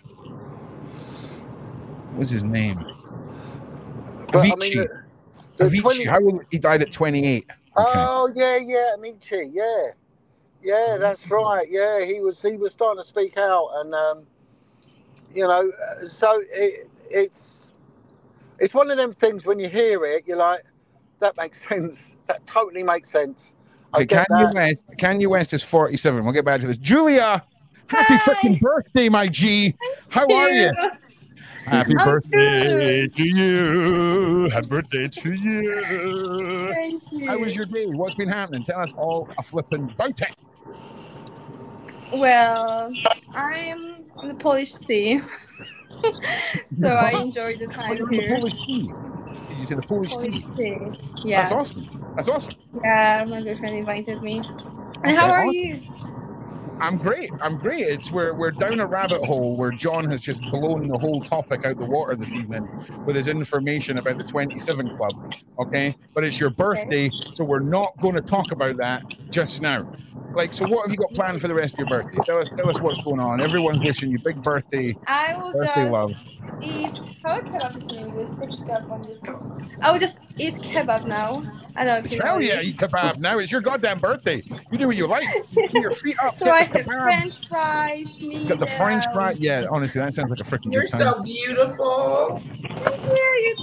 S2: what's his name?
S5: but I
S2: Avicii.
S5: mean, the, the
S2: Avicii.
S5: twenty
S2: How old? He died at twenty-eight. Okay.
S5: Oh yeah, yeah, Amici, yeah, yeah, that's right. Yeah, he was he was starting to speak out, and um, you know, uh, so it, it's it's one of them things when you hear it, you're like, that makes sense. That totally makes sense. I
S2: Okay,
S5: get
S2: Kanye
S5: that.
S2: West. Kanye West is forty-seven. We'll get back to this. Julia, happy
S7: Hi.
S2: freaking birthday, my G. How are you? Happy
S7: I'm
S2: birthday
S7: good.
S2: to you. Happy birthday to you.
S7: Thank you.
S2: How was your day? What's been happening? Tell us all a flippin' about it.
S7: Well, I'm on the Polish Sea, so I enjoy the
S2: Oh,
S7: time
S2: you're in the
S7: here.
S2: Polish Sea. Did you say the Polish,
S7: Polish
S2: Sea?
S7: Sea. Yes.
S2: That's awesome. That's awesome.
S7: Yeah, my boyfriend invited me. And
S2: Okay,
S7: how are
S2: awesome.
S7: you?
S2: I'm great. I'm great. It's we're we're down a rabbit hole where John has just blown the whole topic out the water this evening with his information about the twenty-seven Club. Okay, but it's your birthday, so we're not going to talk about that just now. Like, so what have you got planned for the rest of your birthday? Tell us, tell us what's going on. Everyone's wishing you big birthday.
S7: I will
S2: Birthday
S7: just
S2: love.
S7: eat. How kebab is in English? Check kebab on this. I will just eat kebab now. I don't know if you know
S2: Hell
S7: what it
S2: yeah,
S7: is.
S2: eat kebab now. It's your goddamn birthday. You do what you like. Get your feet up.
S7: So
S2: get
S7: I
S2: the
S7: have
S2: kebab.
S7: French fries,
S2: You got the French
S7: medium.
S2: fry. Yeah, honestly, that sounds like a freaking
S6: You're
S2: good time.
S6: so beautiful.
S7: Yeah, you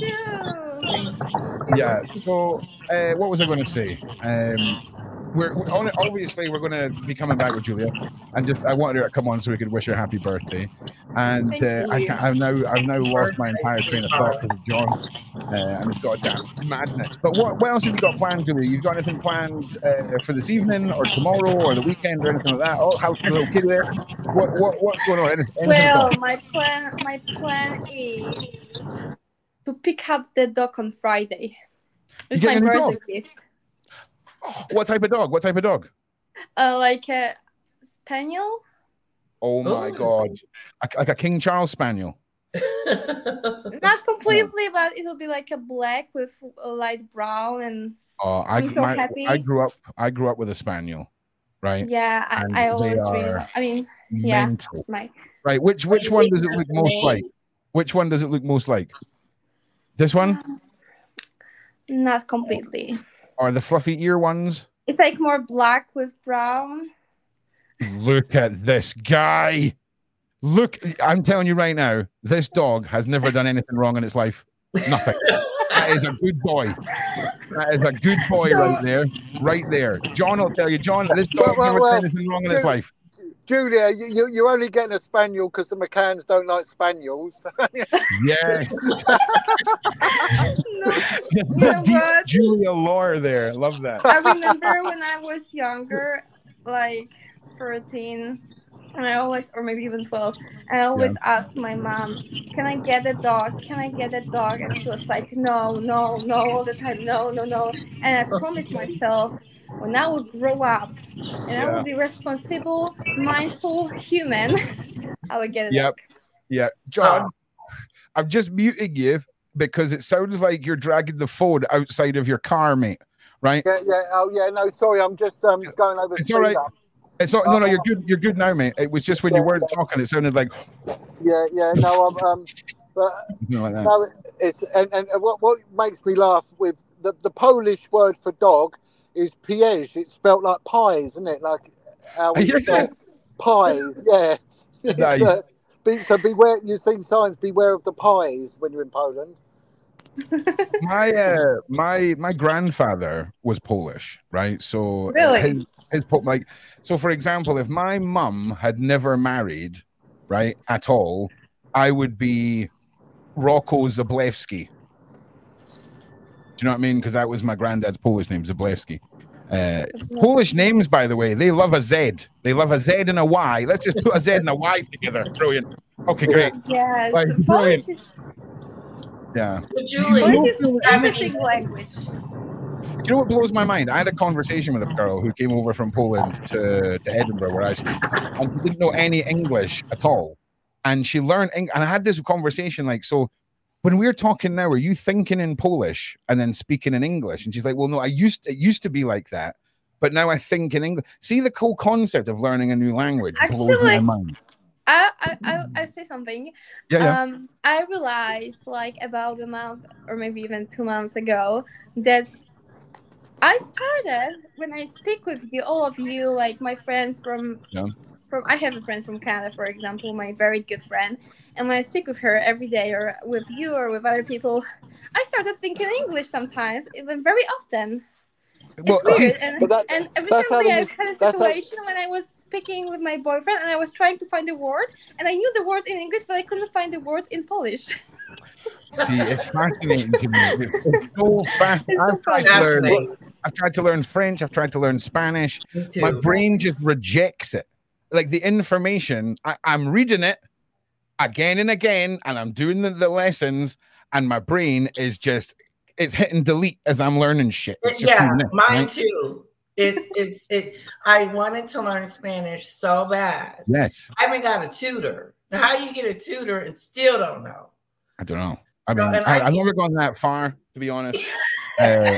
S7: do.
S2: Yeah. So, uh, what was I going to say? Um, we're, we're on, obviously we're going to be coming back with Julia, and just I wanted her to come on so we could wish her happy birthday. And
S7: Thank
S2: uh, I
S7: you.
S2: can't, I've now I've now lost my
S6: Birthday,
S2: entire train of thought because of John uh, and his goddamn madness. But what what else have you got planned, Julia? You've got anything planned uh, for this evening or tomorrow or the weekend or anything like that? Oh, how little kitty there. What what what's going on? Anything, anything at all?
S7: Well, my plan, my plan is to pick up the dog on Friday. It's my
S2: getting a new
S7: birthday
S2: dog?
S7: gift.
S2: Oh, what type of dog? What type of dog?
S7: Uh, like a spaniel.
S2: Oh my
S6: Ooh.
S2: god, like, like a King Charles Spaniel.
S7: Not completely, but it'll be like a black with a light brown, and
S2: Oh, I,
S7: I'm so
S2: my,
S7: happy.
S2: I grew up. I grew up with a spaniel, right?
S7: yeah,
S2: And
S7: I, I
S2: they
S7: always really.
S2: are
S7: I mean, yeah,
S2: mental.
S7: my
S2: Right? Which which
S6: you
S2: one
S6: think
S2: does it
S6: that's
S2: look
S6: the
S2: most
S6: name?
S2: like? Which one does it look most like? This one
S7: not completely.
S2: or the fluffy ear ones?
S7: It's like more black with brown.
S2: Look at this guy. Look, I'm telling you right now, this dog has never done anything wrong in its life. Nothing. That is a good boy. That is a good boy
S7: So-
S2: right there. Right there. John will tell you, John, this dog's
S5: Well,
S2: never
S5: well,
S2: done anything wrong in its
S5: Ju-
S2: life.
S5: Julia, you, you, you're only getting a spaniel because the McCanns don't like spaniels.
S2: Yeah.
S7: No, you know
S2: Deep
S7: what?
S2: Julia lore there. Love that.
S7: I remember when I was younger, like thirteen, and I always, or maybe even twelve, I always asked my mom, can I get a dog? Can I get a dog? And she was like, no, no, no, all the time, no, no, no. And I promised myself, when I will grow up and I
S2: Yeah.
S7: will be responsible, mindful human, I will get a
S2: Yep.
S7: dog.
S2: Yeah. John, I'm just muting you because it sounds like you're dragging the phone outside of your car, mate. Right?
S5: yeah, yeah. Oh, yeah. No, sorry. I'm just um going over.
S2: It's
S5: speed
S2: all right.
S5: up.
S2: It's all, no, no, you're good. You're good now, mate. It was just when you weren't talking, it sounded like
S5: Yeah, yeah. No, I'm um, but
S2: you know, like that.
S5: no, it's and, and what what makes me laugh with the, the Polish word for dog is pies. It's spelt like pies, isn't it? Like how we
S2: Yes,
S5: spell pies. Yeah.
S2: Nice.
S5: Uh, be, so beware. You see signs. Beware of the pies when you're in Poland.
S2: my uh, my my grandfather was Polish, right? So uh,
S7: Really?
S2: his, his po- like so for example, if my mum had never married, right, at all, I would be Rocco Zablewski. Do you know what I mean? Because that was my granddad's Polish name, Zablewski. Uh, Polish names, by the way, they love a Z. They love a Z and a Y. Let's just put a Z and a Y together. Brilliant. Okay, great.
S7: Yes,
S2: Like,
S7: Polish
S2: brilliant.
S7: is,
S2: Yeah.
S6: So, Julie,
S7: Polish is an
S6: how many-
S7: interesting language.
S2: Do you know what blows my mind? I had a conversation with a girl who came over from Poland to, to Edinburgh, where I stay, and she didn't know any English at all. And she learned, Eng- and I had this conversation like, so when we're talking now, are you thinking in Polish and then speaking in English? And she's like, well, no, I used it used to be like that, but now I think in English. See, the cool concept of learning a new language blows my
S7: Actually,
S2: mind.
S7: I, I, I, I say something.
S2: Yeah, yeah.
S7: Um, I realized like about a month or maybe even two months ago that I started when I speak with you, all of you, like my friends from
S2: Yeah.
S7: from. I have a friend from Canada, for example, my very good friend, and when I speak with her every day, or with you, or with other people, I started thinking English sometimes, even very often.
S2: Well,
S7: It's
S2: see,
S7: weird, and,
S5: but that-
S7: and
S5: that's how
S7: recently
S5: the-
S7: I've had a
S5: that's how-
S7: situation when I was speaking with my boyfriend, and I was trying to find the word, and I knew the word in English, but I couldn't find the word in Polish.
S2: See, it's fascinating to me. It's, it's so fascinating.
S7: It's so
S2: I've tried to learn.
S6: fascinating.
S2: I've tried to learn French. I've tried to learn Spanish.
S6: Me too.
S2: My brain just rejects it. Like the information, I, I'm reading it again and again, and I'm doing the, the lessons, and my brain is just it's hitting delete as I'm learning shit. It's just
S6: yeah,
S2: doing it,
S6: mine
S2: right?
S6: too. It's it's it. I wanted to learn Spanish so bad.
S2: Yes.
S6: I even got a tutor. Now, how do you get a tutor and still don't know?
S2: I don't know. I mean,
S6: No, and
S2: I,
S6: I
S2: I've never gone that far, to be honest. uh,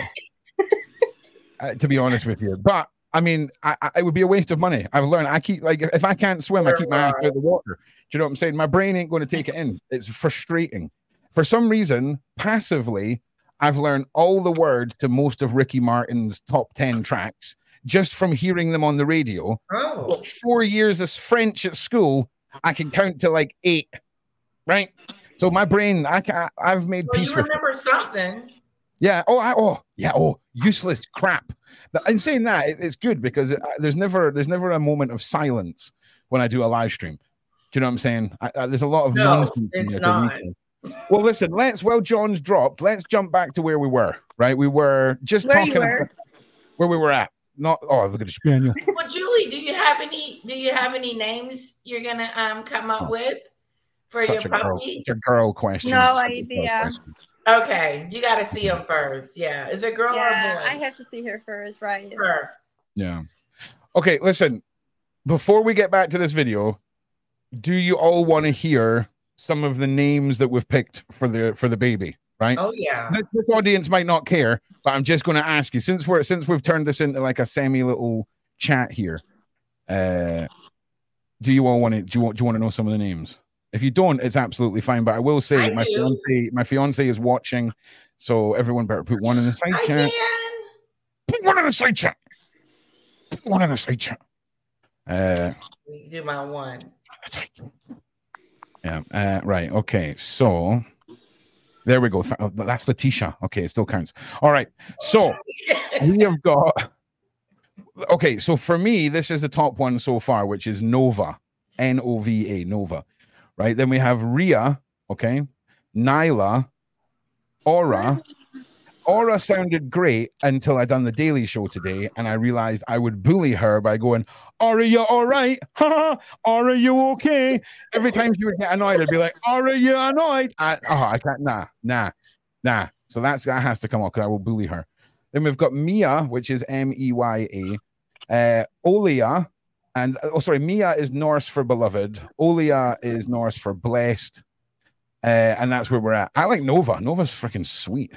S2: uh, to be honest with you, but I mean, I, I, it would be a waste of money. I've learned. I keep like if I can't swim, I keep my ass out of the water. Do you know what I'm saying? My brain ain't going to take it in. It's frustrating. For some reason, passively, I've learned all the words to most of Ricky Martin's top ten tracks just from hearing them on the radio.
S6: Oh,
S2: But four years of French at school, I can count to like eight, right? So my brain, I can, I've made
S6: well,
S2: peace
S6: you
S2: with.
S6: remember something?
S2: Yeah. Oh, I, oh, yeah. Oh, useless crap. In saying that, it, it's good because it, there's never there's never a moment of silence when I do a live stream. Do you know what I'm saying? I, I, there's a lot of
S6: No,
S2: nonsense. in
S6: it's
S2: there to
S6: not.
S2: read. Well, listen. Let's. Well, John's dropped. Let's jump back to where we were. Right. We were just
S7: Where
S2: talking
S7: you were?
S2: about where we were at. Not. Oh, look at the Spaniel.
S6: Well, Julie, do you have any? Do you have any names you're gonna um come up
S2: Oh,
S6: with for
S2: Such
S6: your
S2: a girl.
S6: puppy?
S2: Such a girl question.
S7: No
S2: Such a girl
S7: idea.
S2: question.
S6: Okay, you got to see him first. Yeah, is it a girl
S7: Yeah,
S6: or a boy?
S7: I have to see her first, right?
S6: Her.
S2: Yeah. Okay. Listen. Before we get back to this video, do you all want to hear some of the names that we've picked for the for the baby? Right.
S6: Oh yeah.
S2: This, this audience might not care, but I'm just going to ask you since we're since we've turned this into like a semi little chat here. Uh, do you all want to do you want do you want to know some of the names? If you don't, it's absolutely fine. But I will say
S6: I
S2: my
S6: do.
S2: fiance my fiance is watching, so everyone better put one in the side
S6: I
S2: chat.
S6: can.
S2: Put one in the side chat. Put one in the side chat. Uh,
S6: You do my one.
S2: yeah. Uh, right. Okay. So. There we go. Th- oh, that's Letitia. Okay, it still counts. All right. So we have got. Okay, so for me, this is the top one so far, which is Nova, N O V A, Nova. Right. Then we have Ria. Okay, Nyla, Aura. Aura sounded great until I done the Daily Show today, and I realized I would bully her by going, "Aura, you all right? Ha! Aura, you okay?" Every time she would get annoyed, I'd be like, "Aura, you annoyed?" I, oh, I can't. Nah, nah, nah. So that's that has to come up because I will bully her. Then we've got Mia, which is M E Y A, uh, Olia, and oh, sorry, Mia is Norse for beloved. Olia is Norse for blessed, uh, and that's where we're at. I like Nova. Nova's freaking sweet.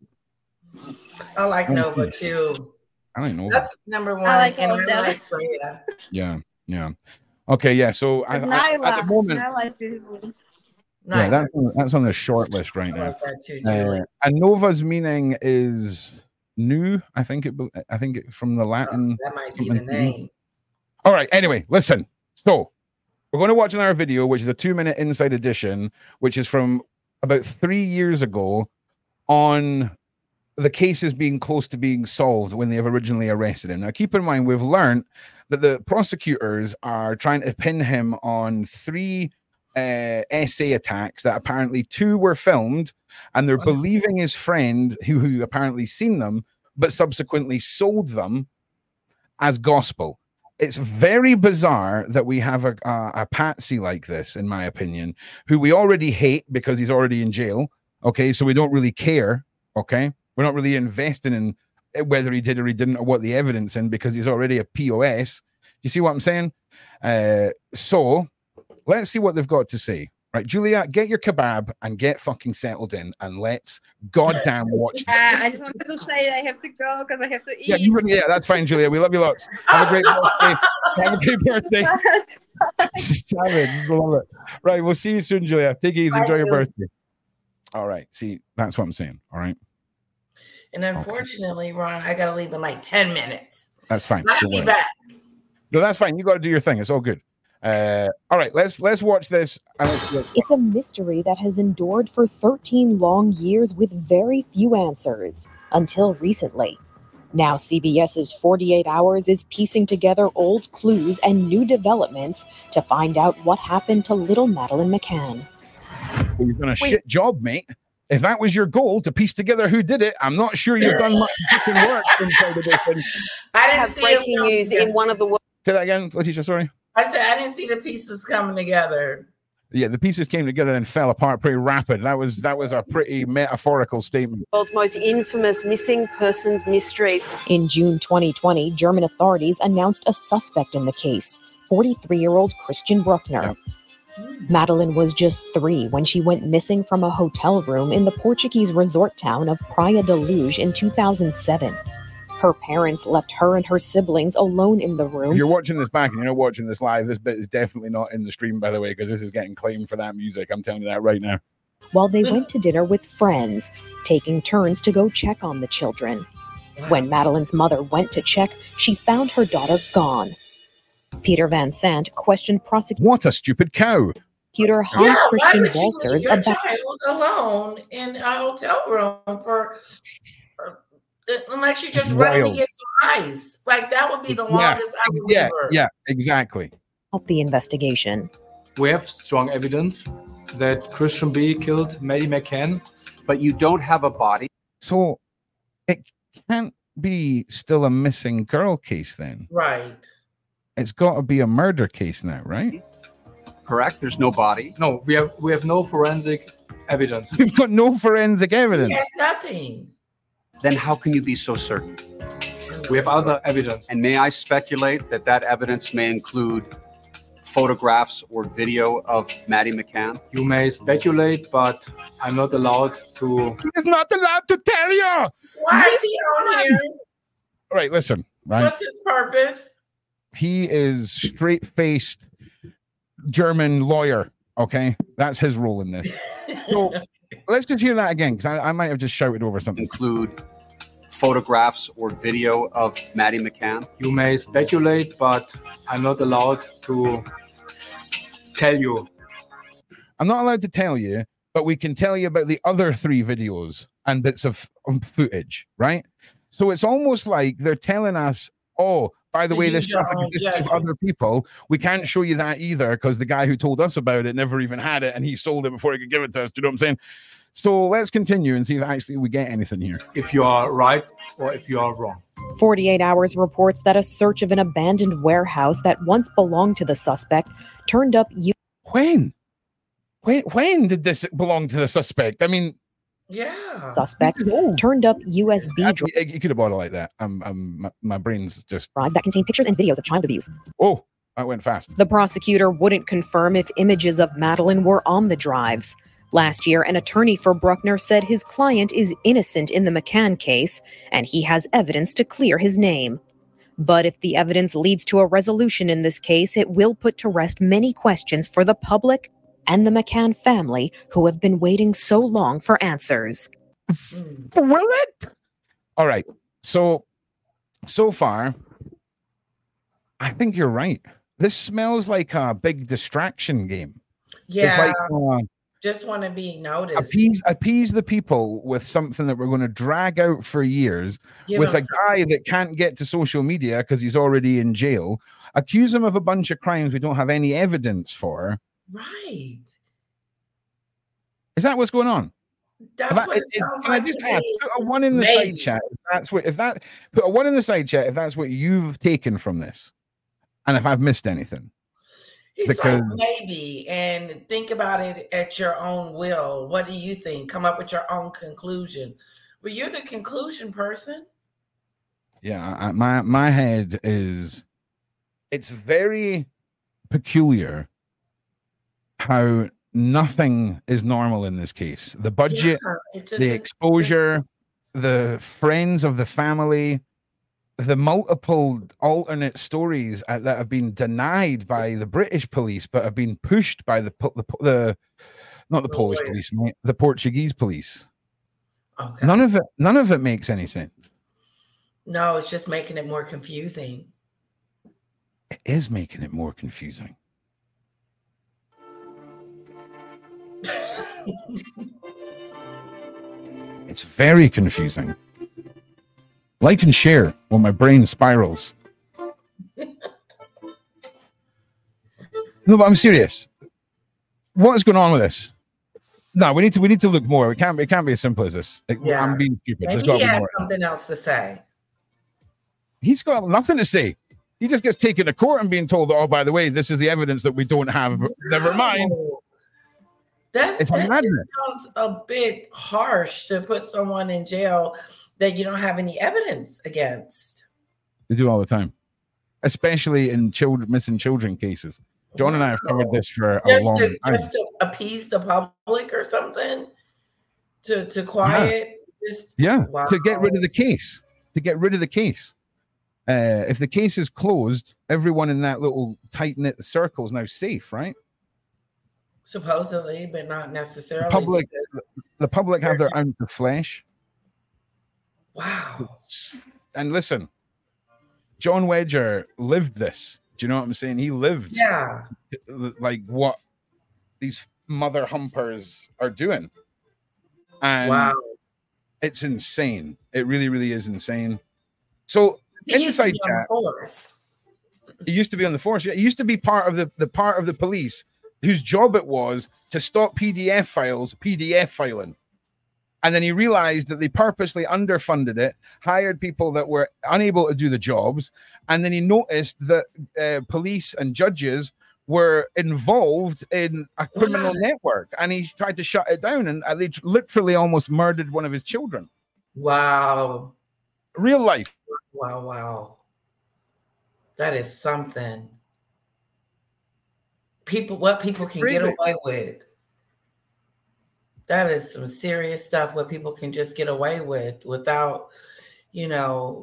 S6: I like Nova too.
S2: I like Nova.
S6: That's number one.
S7: I like
S6: and
S7: all of
S6: I
S7: them.
S6: like Freya.
S2: Yeah, yeah. Okay, yeah. So I,
S7: But
S2: I,
S7: Nyla,
S2: at the moment,
S7: Nyla is beautiful.
S2: yeah,
S6: Nice.
S2: that's on, that's on the short list right
S6: I
S2: now.
S6: like that too, Julie.
S2: Uh, and Nova's meaning is new. I think it. I think it, from the Latin.
S6: that might be the
S2: something-
S6: name.
S2: All right. Anyway, listen. So we're going to watch another video, which is a two-minute inside edition, which is from about three years ago, on the cases being close to being solved when they've originally arrested him. Now, keep in mind, we've learned that the prosecutors are trying to pin him on three uh, essay attacks that apparently two were filmed, and they're believing his friend who, who apparently seen them, but subsequently sold them as gospel. It's very bizarre that we have a, a, a patsy like this, in my opinion, who we already hate because he's already in jail. Okay, so we don't really care. Okay, we're not really investing in whether he did or he didn't or what the evidence in because he's already a P O S. You see what I'm saying? Uh, so let's see what they've got to say. Right, Julia, get your kebab and get fucking settled in, and let's goddamn watch this.
S7: Uh, I just wanted to say I have to go because I have to eat.
S2: Yeah, you, yeah, that's fine, Julia. We love you lots. Have a great birthday. Have a great birthday. Savage. Love it. Right, we'll see you soon, Julia. Take it easy.
S6: Bye,
S2: Enjoy your
S6: Julia.
S2: birthday. All right. See, that's what I'm saying. All right.
S6: And unfortunately, Ron, I gotta leave in like ten minutes.
S2: That's fine.
S6: I'll
S2: Don't
S6: be
S2: worry.
S6: back.
S2: No, that's fine. You got to do your thing. It's all good. Uh, all right. Let's let's watch this. And let's, let's-
S8: It's a mystery that has endured for thirteen long years with very few answers, until recently. Now CBS's forty-eight hours is piecing together old clues and new developments to find out what happened to little Madeleine McCann.
S2: Well, you've done a shit job, mate. If that was your goal, to piece together who did it, I'm not sure you've done much fucking work inside of this thing.
S6: I didn't
S9: have
S6: see
S9: breaking
S6: it
S9: news in one of the world.
S2: Say that again, Letitia, sorry.
S6: I said I didn't see the pieces coming together.
S2: Yeah, the pieces came together and fell apart pretty rapid. That was that was a pretty metaphorical statement.
S9: World's most infamous missing persons mystery.
S8: In June twenty twenty, German authorities announced a suspect in the case, forty-three-year-old Christian Bruckner.
S2: Yeah.
S8: Madeleine was just three when she went missing from a hotel room in the Portuguese resort town of Praia da Luz in two thousand seven. Her parents left her and her siblings alone in the room.
S2: If you're watching this back and you're not watching this live, this bit is definitely not in the stream, by the way, because this is getting claimed for that music. I'm telling you that right now.
S8: While they went to dinner with friends, taking turns to go check on the children. When Madeleine's mother went to check, she found her daughter gone. Peter Van Sant questioned prosecutor
S2: What a stupid cow.
S8: Hans
S6: Yeah, why
S8: Christian
S6: would you leave
S8: Walters
S6: your
S8: about
S6: child alone in a hotel room for, for unless you're just running
S2: Wild.
S6: to get some ice? Like that would be the
S2: Yeah,
S6: longest I would
S2: yeah,
S6: ever.
S2: yeah, exactly.
S8: the investigation.
S10: We have strong evidence that Christian B killed Maddie McCann,
S11: but you don't have a body.
S2: So it can't be still a missing girl case then.
S6: Right.
S2: It's got to be a murder case now, right?
S11: Correct. There's no body.
S10: No, we have we have no forensic evidence.
S2: We've got no forensic evidence.
S6: Yes, nothing.
S11: Then how can you be so certain?
S10: We have other evidence.
S11: And may I speculate that that evidence may include photographs or video of Maddie McCann?
S10: You may speculate, but I'm not allowed to.
S2: He's not allowed to tell you.
S6: Why is he on here?
S2: All right, listen, right?
S6: What's his purpose?
S2: He is straight-faced German lawyer, okay? That's his role in this. So let's just hear that again, because I, I might have just shouted over something.
S11: Include photographs or video of Maddie McCann?
S10: You may speculate, but I'm not allowed to tell you.
S2: I'm not allowed to tell you, but we can tell you about the other three videos and bits of um, footage, right? So it's almost like they're telling us, oh, by the
S6: To
S2: way, this
S6: use your
S2: stuff
S6: own
S2: exists with
S6: judgment.
S2: other people. We can't show you that either because the guy who told us about it never even had it and he sold it before he could give it to us. Do you know what I'm saying? So let's continue and see if actually we get anything here.
S10: If you are right or if you are wrong.
S8: forty-eight hours reports that a search of an abandoned warehouse that once belonged to the suspect turned up U-
S2: When? When, when did this belong to the suspect? I mean,
S6: Yeah.
S8: suspect turned up U S B
S2: actually, you could have bought it like that. Um, um, my, my brain's just.
S8: drives that contain pictures and videos of child abuse.
S2: Oh, that went fast.
S8: The prosecutor wouldn't confirm if images of Madeleine were on the drives. Last year, an attorney for Bruckner said his client is innocent in the McCann case, and he has evidence to clear his name. But if the evidence leads to a resolution in this case, it will put to rest many questions for the public and the McCann family who have been waiting so long for answers.
S2: Will it? All right. So, so far, I think you're right. This smells like a big distraction game.
S6: Yeah.
S2: It's like, uh,
S6: Just want to be noticed.
S2: appease appease the people with something that we're going to drag out for years
S6: Give
S2: with
S6: them
S2: a guy that can't get to social media because he's already in jail. Accuse him of a bunch of crimes we don't have any evidence for.
S6: Right.
S2: Is that what's going on?
S6: That's
S2: Have I-
S6: what it
S2: is-
S6: sounds
S2: can I
S6: like
S2: just
S6: to
S2: ask,
S6: me.
S2: put a one in the
S6: Maybe.
S2: side chat. If that's what if that put a one in the side chat if that's what you've taken from this, and if I've missed anything.
S6: He's
S2: Because-
S6: like, maybe, and think about it at your own will. What do you think? Come up with your own conclusion. Well, you're the conclusion person.
S2: Yeah, I, my my head is it's very peculiar how nothing is normal in this case. The budget,
S6: Yeah, it just-
S2: the exposure, the friends of the family, the multiple alternate stories uh, that have been denied by the British police but have been pushed by the po- the, po- the not the,
S6: The
S2: Polish
S6: lawyers.
S2: police, mate, the Portuguese police.
S6: Okay.
S2: None of it none of it makes any sense.
S6: No, it's just making it more confusing.
S2: It is making it more confusing. It's very confusing. Like and share while my brain spirals. No, but I'm serious. What is going on with this? No, we need to we need to look more. It can't be it can't be as simple as this. Like,
S6: Yeah.
S2: I'm being stupid. There's
S6: Maybe
S2: gotta
S6: he
S2: be
S6: has
S2: more.
S6: something else to say.
S2: He's got nothing to say. He just gets taken to court and being told, "Oh, by the way, this is the evidence that we don't have. Never mind."
S6: That,
S2: It's
S6: that
S2: madness.
S6: just sounds a bit harsh to put someone in jail that you don't have any evidence against.
S2: They do all the time, especially in children missing children cases. John and I have covered this for a
S6: Just
S2: long
S6: to,
S2: time.
S6: just to appease the public or something, to to quiet. Just,
S2: Yeah,
S6: wow.
S2: to get rid of the case. To get rid of the case. Uh, if the case is closed, everyone in that little tight knit circle is now safe, right?
S6: Supposedly, but not necessarily.
S2: The public,
S6: because-
S2: the public have their ounce of flesh.
S6: wow.
S2: And listen, John Wedger lived this. Do you know what I'm saying? He lived
S6: Yeah.
S2: like what these mother humpers are doing. And
S6: Wow.
S2: it's insane. It really, really is insane. So
S6: He used to
S2: inside
S6: be on the
S2: chat,
S6: force.
S2: he used to be on the force. Yeah, he used to be part of the, the part of the police whose job it was to stop P D F files, P D F filing. And then he realized that they purposely underfunded it, hired people that were unable to do the jobs. And then he noticed that uh, police and judges were involved in a criminal network. And he tried to shut it down. And uh, they literally almost murdered one of his children.
S6: Wow.
S2: Real life.
S6: Wow, wow. That is something. People, what people can get
S2: Crazy.
S6: away with. That is some serious stuff what people can just get away with without, you know,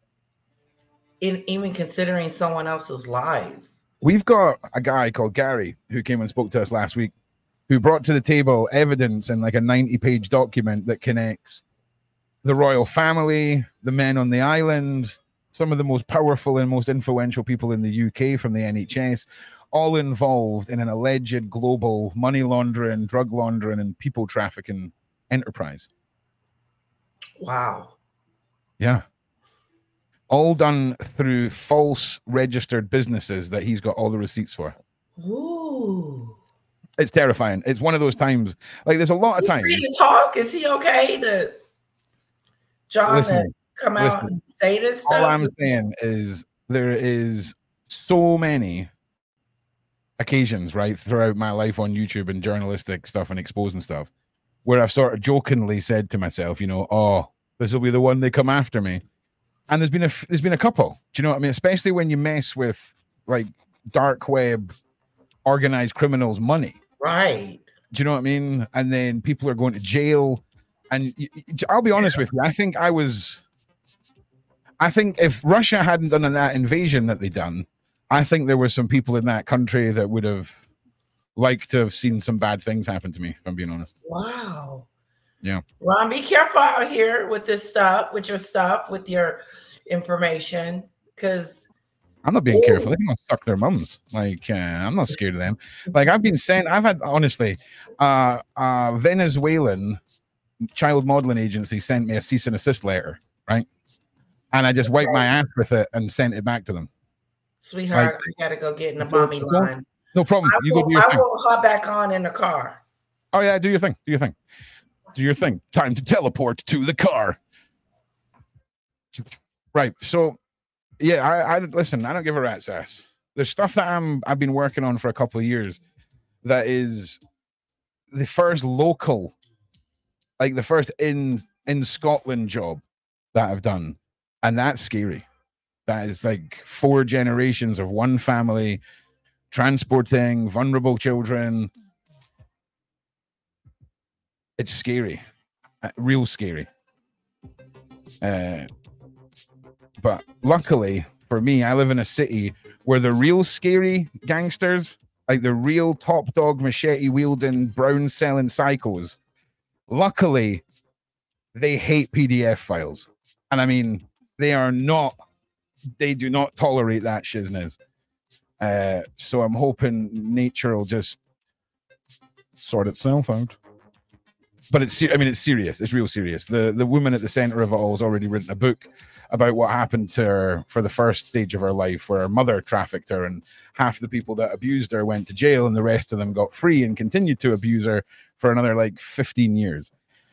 S6: in, even considering someone else's life.
S2: We've got a guy called Gary who came and spoke to us last week, who brought to the table evidence in like a ninety page document that connects the royal family, the men on the island, some of the most powerful and most influential people in the U K from the N H S, all involved in an alleged global money laundering, drug laundering, and people trafficking enterprise.
S6: Wow.
S2: Yeah. All done through false registered businesses that he's got all the receipts for.
S6: Ooh.
S2: It's terrifying. It's one of those times. Like, there's a lot of
S6: He's
S2: times.
S6: free to talk. Is he okay to John
S2: Listen,
S6: to come out
S2: listen.
S6: and say this
S2: All
S6: stuff?
S2: I'm saying is there is so many occasions, right, throughout my life on YouTube and journalistic stuff and exposing stuff, where I've sort of jokingly said to myself, you know, oh, this will be the one they come after me. And there's been a there's been a couple. Do you know what I mean? Especially when you mess with like dark web, organized criminals' money.
S6: Right.
S2: Do you know what I mean? And then people are going to jail. And y- y- I'll be honest with you. I think I was. I think if Russia hadn't done that invasion that they done, I think there were some people in that country that would have liked to have seen some bad things happen to me, if I'm being honest.
S6: Wow.
S2: Yeah.
S6: Ron, be careful out here with this stuff, with your stuff, with your information, because
S2: I'm not being careful. They're gonna suck their mums. Like, uh, I'm not scared of them. Like, I've been sent. I've had honestly, uh, uh, Venezuelan child modeling agency sent me a cease and assist letter, right? And I just wiped my ass with it and sent it back to them.
S6: sweetheart,
S2: Like,
S6: I gotta go get in the
S2: no-
S6: mommy
S2: no-
S6: line.
S2: No problem.
S6: I
S2: You go
S6: will,
S2: do your
S6: I
S2: thing.
S6: will hop back on in the car.
S2: Oh yeah, do your thing. Do your thing. Do your thing. Time to teleport to the car. Right. So, yeah, I, I listen. I don't give a rat's ass. There's stuff that I'm I've been working on for a couple of years. That is the first local, like the first in in Scotland job that I've done, and that's scary. That is like four generations of one family transporting vulnerable children. It's scary, uh, real scary. Uh, but luckily for me, I live in a city where the real scary gangsters, like the real top dog machete wielding brown selling psychos, luckily they hate P D F files. And I mean, they are not, they do not tolerate that shizness. Uh, so I'm hoping nature will just sort itself out. But it's, I mean, it's serious. It's real serious. The the woman at the center of it all has already written a book about what happened to her for the first stage of her life, where her mother trafficked her, and half the people that abused her went to jail, and the rest of them got free and continued to abuse her for another like fifteen years.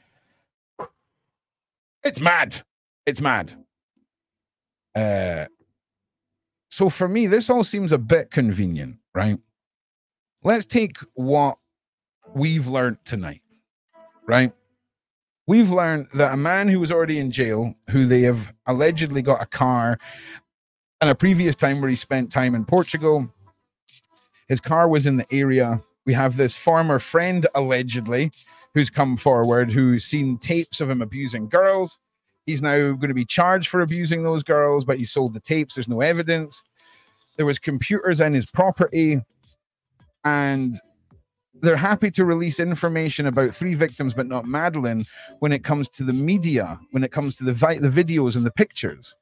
S2: It's mad. It's mad. Uh, so for me, this all seems a bit convenient, right? Let's take what we've learned tonight, right? We've learned that a man who was already in jail, who they have allegedly got a car, and a previous time where he spent time in Portugal, his car was in the area. We have this former friend, allegedly, who's come forward, who's seen tapes of him abusing girls. He's now going to be charged for abusing those girls, but he sold the tapes. There's no evidence. There was computers in his property, and they're happy to release information about three victims, but not Madeleine, when it comes to the media, when it comes to the, vi- the videos and the pictures.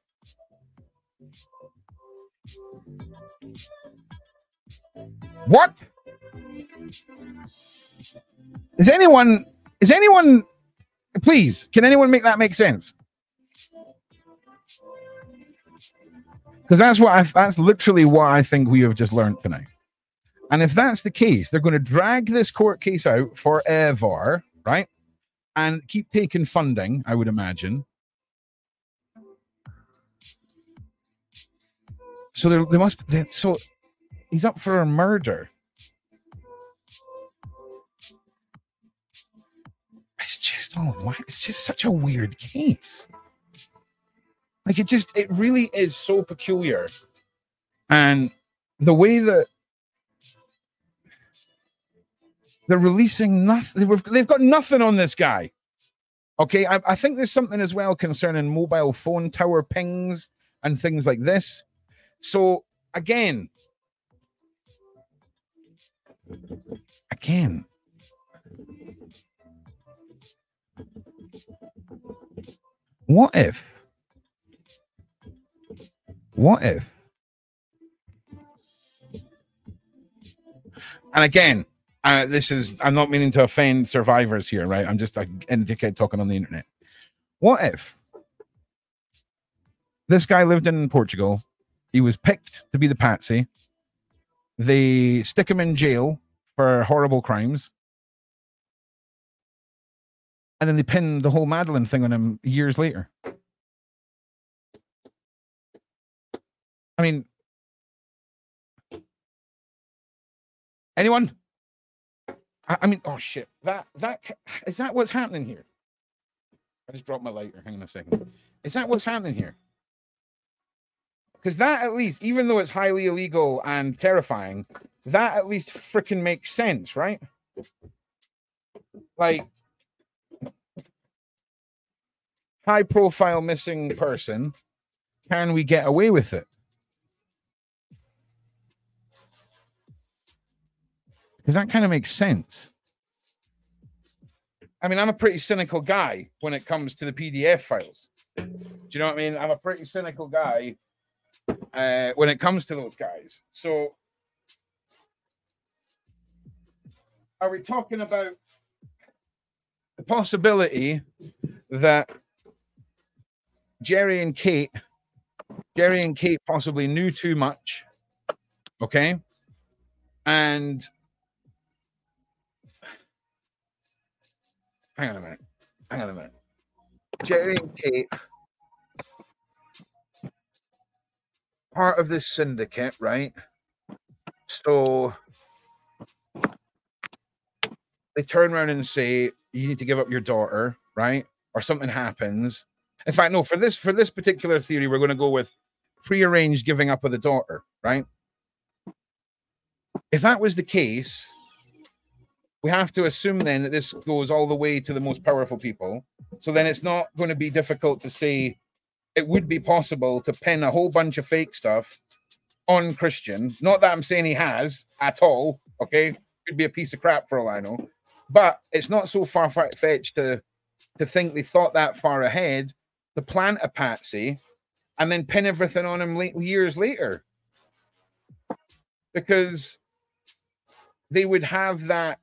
S2: What? Is anyone, is anyone, please, can anyone make that make sense? Because that's what I, that's literally what I think we have just learned tonight. And if that's the case, they're going to drag this court case out forever, right? And keep taking funding, I would imagine. So there, there must be, so he's up for a murder. It's just, oh, it's just such a weird case. Like, it just, it really is so peculiar. And the way that they're releasing nothing, they've got nothing on this guy. Okay, I, I think there's something as well concerning mobile phone tower pings and things like this. So, again, again, what if, what if, and again, uh, this is, I'm not meaning to offend survivors here, right? I'm just a dickhead talking on the internet. What if this guy lived in Portugal? He was picked to be the patsy. They stick him in jail for horrible crimes. And then they pin the whole Madeleine thing on him years later. I mean, anyone? I, I mean, oh shit. That, that, is that what's happening here? I just dropped my lighter. Hang on a second. Is that what's happening here? Because that at least, even though it's highly illegal and terrifying, that at least freaking makes sense, right? Like, high profile missing person, can we get away with it? Because that kind of makes sense. I mean, I'm a pretty cynical guy when it comes to the P D F files. Do you know what I mean? I'm a pretty cynical guy uh, when it comes to those guys. So, are we talking about the possibility that Jerry and Kate, Jerry and Kate possibly knew too much, okay? And hang on a minute. Hang on a minute. Jerry and Kate, part of this syndicate, right? So they turn around and say, you need to give up your daughter, right? Or something happens. In fact, no, for this for this particular theory, we're going to go with prearranged giving up of the daughter, right? If that was the case, we have to assume then that this goes all the way to the most powerful people. So then it's not going to be difficult to say it would be possible to pin a whole bunch of fake stuff on Christian. Not that I'm saying he has at all, okay? Could be a piece of crap for all I know. But it's not so far-fetched to, to think they thought that far ahead to plant a patsy and then pin everything on him late, years later. Because they would have that,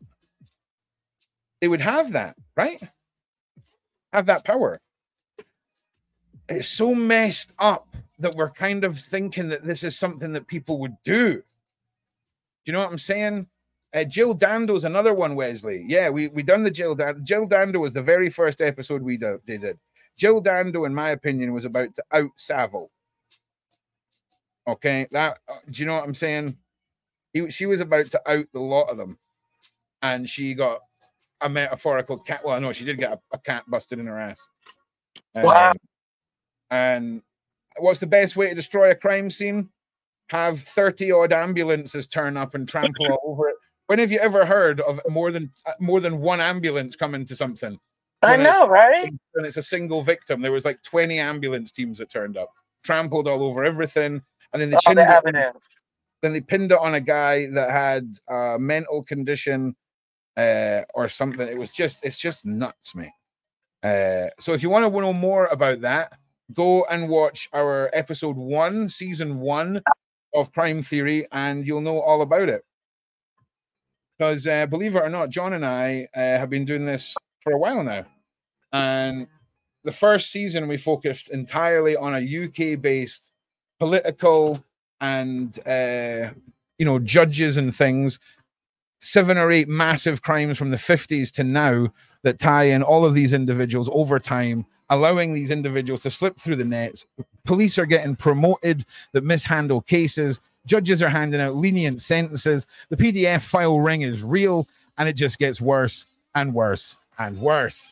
S2: they would have that, right? Have that power. it's so messed up that we're kind of thinking that this is something that people would do. Do you know what I'm saying? Uh, Jill Dando's another one, Wesley. Yeah, we we done the Jill Dando. Jill Dando was the very first episode we do, did it. Jill Dando, in my opinion, was about to out Savile. Okay, that uh, do you know what I'm saying? He, she was about to out the lot of them, and she got a metaphorical cat. Well, no, she did get a, a cat busted in her ass. Um,
S6: Wow.
S2: And what's the best way to destroy a crime scene? Have thirty odd ambulances turn up and trample all over it. When have you ever heard of more than uh, more than one ambulance coming to something?
S6: I
S2: When it's-
S6: know, right?
S2: When it's a single victim, there was like twenty ambulance teams that turned up, trampled all over everything, and then they
S6: All
S2: pinned
S6: the
S2: it on-
S6: evidence.
S2: then they pinned it on a guy that had a mental condition uh, or something. It was just, it's just nuts, mate. Uh, so if you want to know more about that, go and watch our episode one, season one of Crime Theory, and you'll know all about it. Because uh, believe it or not, John and I uh, have been doing this for a while now. And the first season, we focused entirely on a U K-based political and, uh, you know, judges and things. Seven or eight massive crimes from the fifties to now that tie in all of these individuals over time, allowing these individuals to slip through the nets. Police are getting promoted that mishandle cases. Judges are handing out lenient sentences. The P D F file ring is real, and it just gets worse and worse and worse.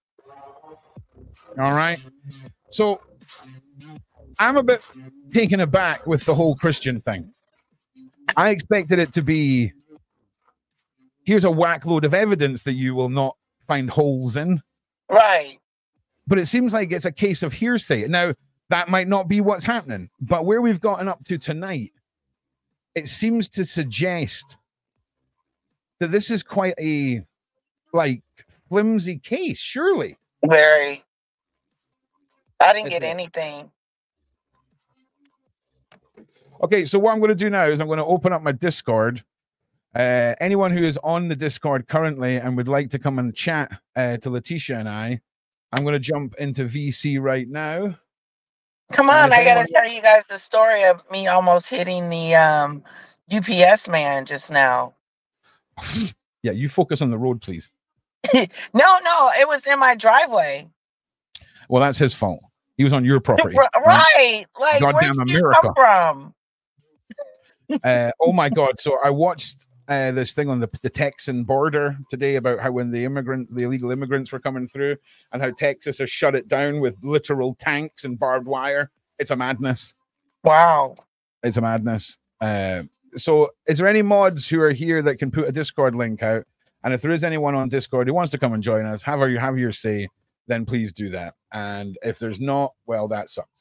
S2: All right. So I'm a bit taken aback with the whole Christian thing. I expected it to be, here's a whack load of evidence that you will not find holes in.
S6: Right.
S2: But it seems like it's a case of hearsay. Now, that might not be what's happening, but where we've gotten up to tonight, it seems to suggest that this is quite a, like, flimsy case, surely.
S6: Very. I didn't
S2: Is
S6: get
S2: it?
S6: anything.
S2: Okay, so what I'm going to do now is I'm going to open up my Discord. Uh, anyone who is on the Discord currently and would like to come and chat uh, to Letitia and I, I'm going to jump into V C right now.
S6: Come
S2: And
S6: on,
S2: if
S6: I gotta
S2: anyone-
S6: tell you guys the story of me almost hitting the um, U P S man just now.
S2: Yeah, you focus on the road, please.
S6: No, no, it was in my driveway.
S2: Well, that's his fault. He was on your property.
S6: R- right. Like, where
S2: Goddamn
S6: did you
S2: America.
S6: come from?
S2: Uh, oh my God. So I watched uh, this thing on the, the Texan border today about how when the immigrant, the illegal immigrants were coming through and how Texas has shut it down with literal tanks and barbed wire. It's a madness.
S6: Wow.
S2: It's a madness. Uh, so is there any mods who are here that can put a Discord link out? And if there is anyone on Discord who wants to come and join us, have your, have your say, then please do that. And if there's not, well, that sucks.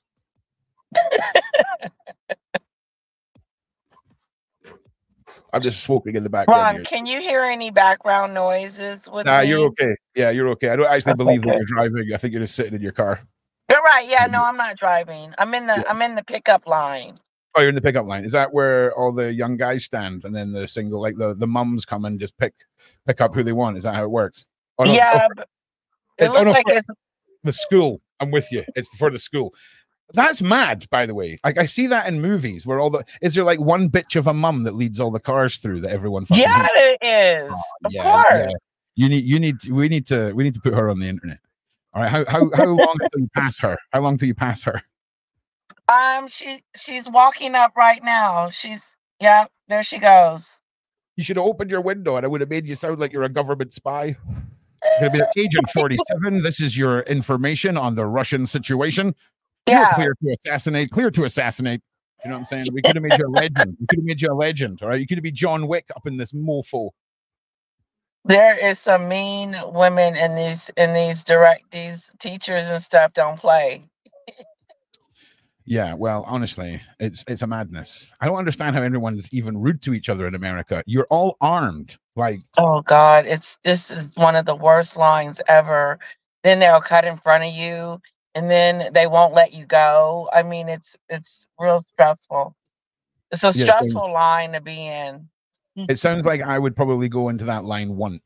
S2: I'm just smoking in the background
S6: Ron,
S2: here.
S6: can you hear any background noises with
S2: Nah,
S6: me?
S2: you're okay. Yeah, you're okay. I don't actually
S6: That's
S2: believe that
S6: okay.
S2: you're driving. I think you're just sitting in your car.
S6: You're right. Yeah, no, I'm not driving. I'm in the I'm in the pickup line.
S2: Oh, you're in the pickup line. Is that where all the young guys stand, and then the single, like the, the mums come and just pick pick up who they want? Is that how it works? Oh, no,
S6: Yeah,
S2: oh,
S6: but it
S2: it's- oh,
S6: looks
S2: no,
S6: like
S2: for
S6: it's
S2: the school. I'm with you. It's for the school. That's mad, by the way. Like I see that in movies where all the is there like one bitch of a mum that leads all the cars through that everyone fucking
S6: yeah,
S2: hates?
S6: it is. Of
S2: yeah,
S6: course.
S2: yeah. You need you need to, we need to we need to put her on the internet. All right. How how how long until you pass her? How long till you pass her?
S6: Um, she she's walking up right now. She's yeah, there she goes.
S2: You should have opened your window and I would have made you sound like you're a government spy. Gonna be like, Agent forty-seven, this is your information on the Russian situation. You're
S6: Yeah.
S2: clear to assassinate, clear to assassinate. You know what I'm saying? We could have made you a legend. We could have made you a legend. All right. You could have been John Wick up in this mofo.
S6: There is some mean women in these in these direct these teachers and stuff don't play.
S2: Yeah, well, honestly, it's it's a madness. I don't understand how everyone's even rude to each other in America. You're all armed. Like,
S6: Oh God, it's this is one of the worst lines ever. Then they'll cut in front of you and then they won't let you go. I mean, it's it's real stressful. It's a
S2: Yeah, so-
S6: stressful line to be in.
S2: it sounds like I would probably go into that line once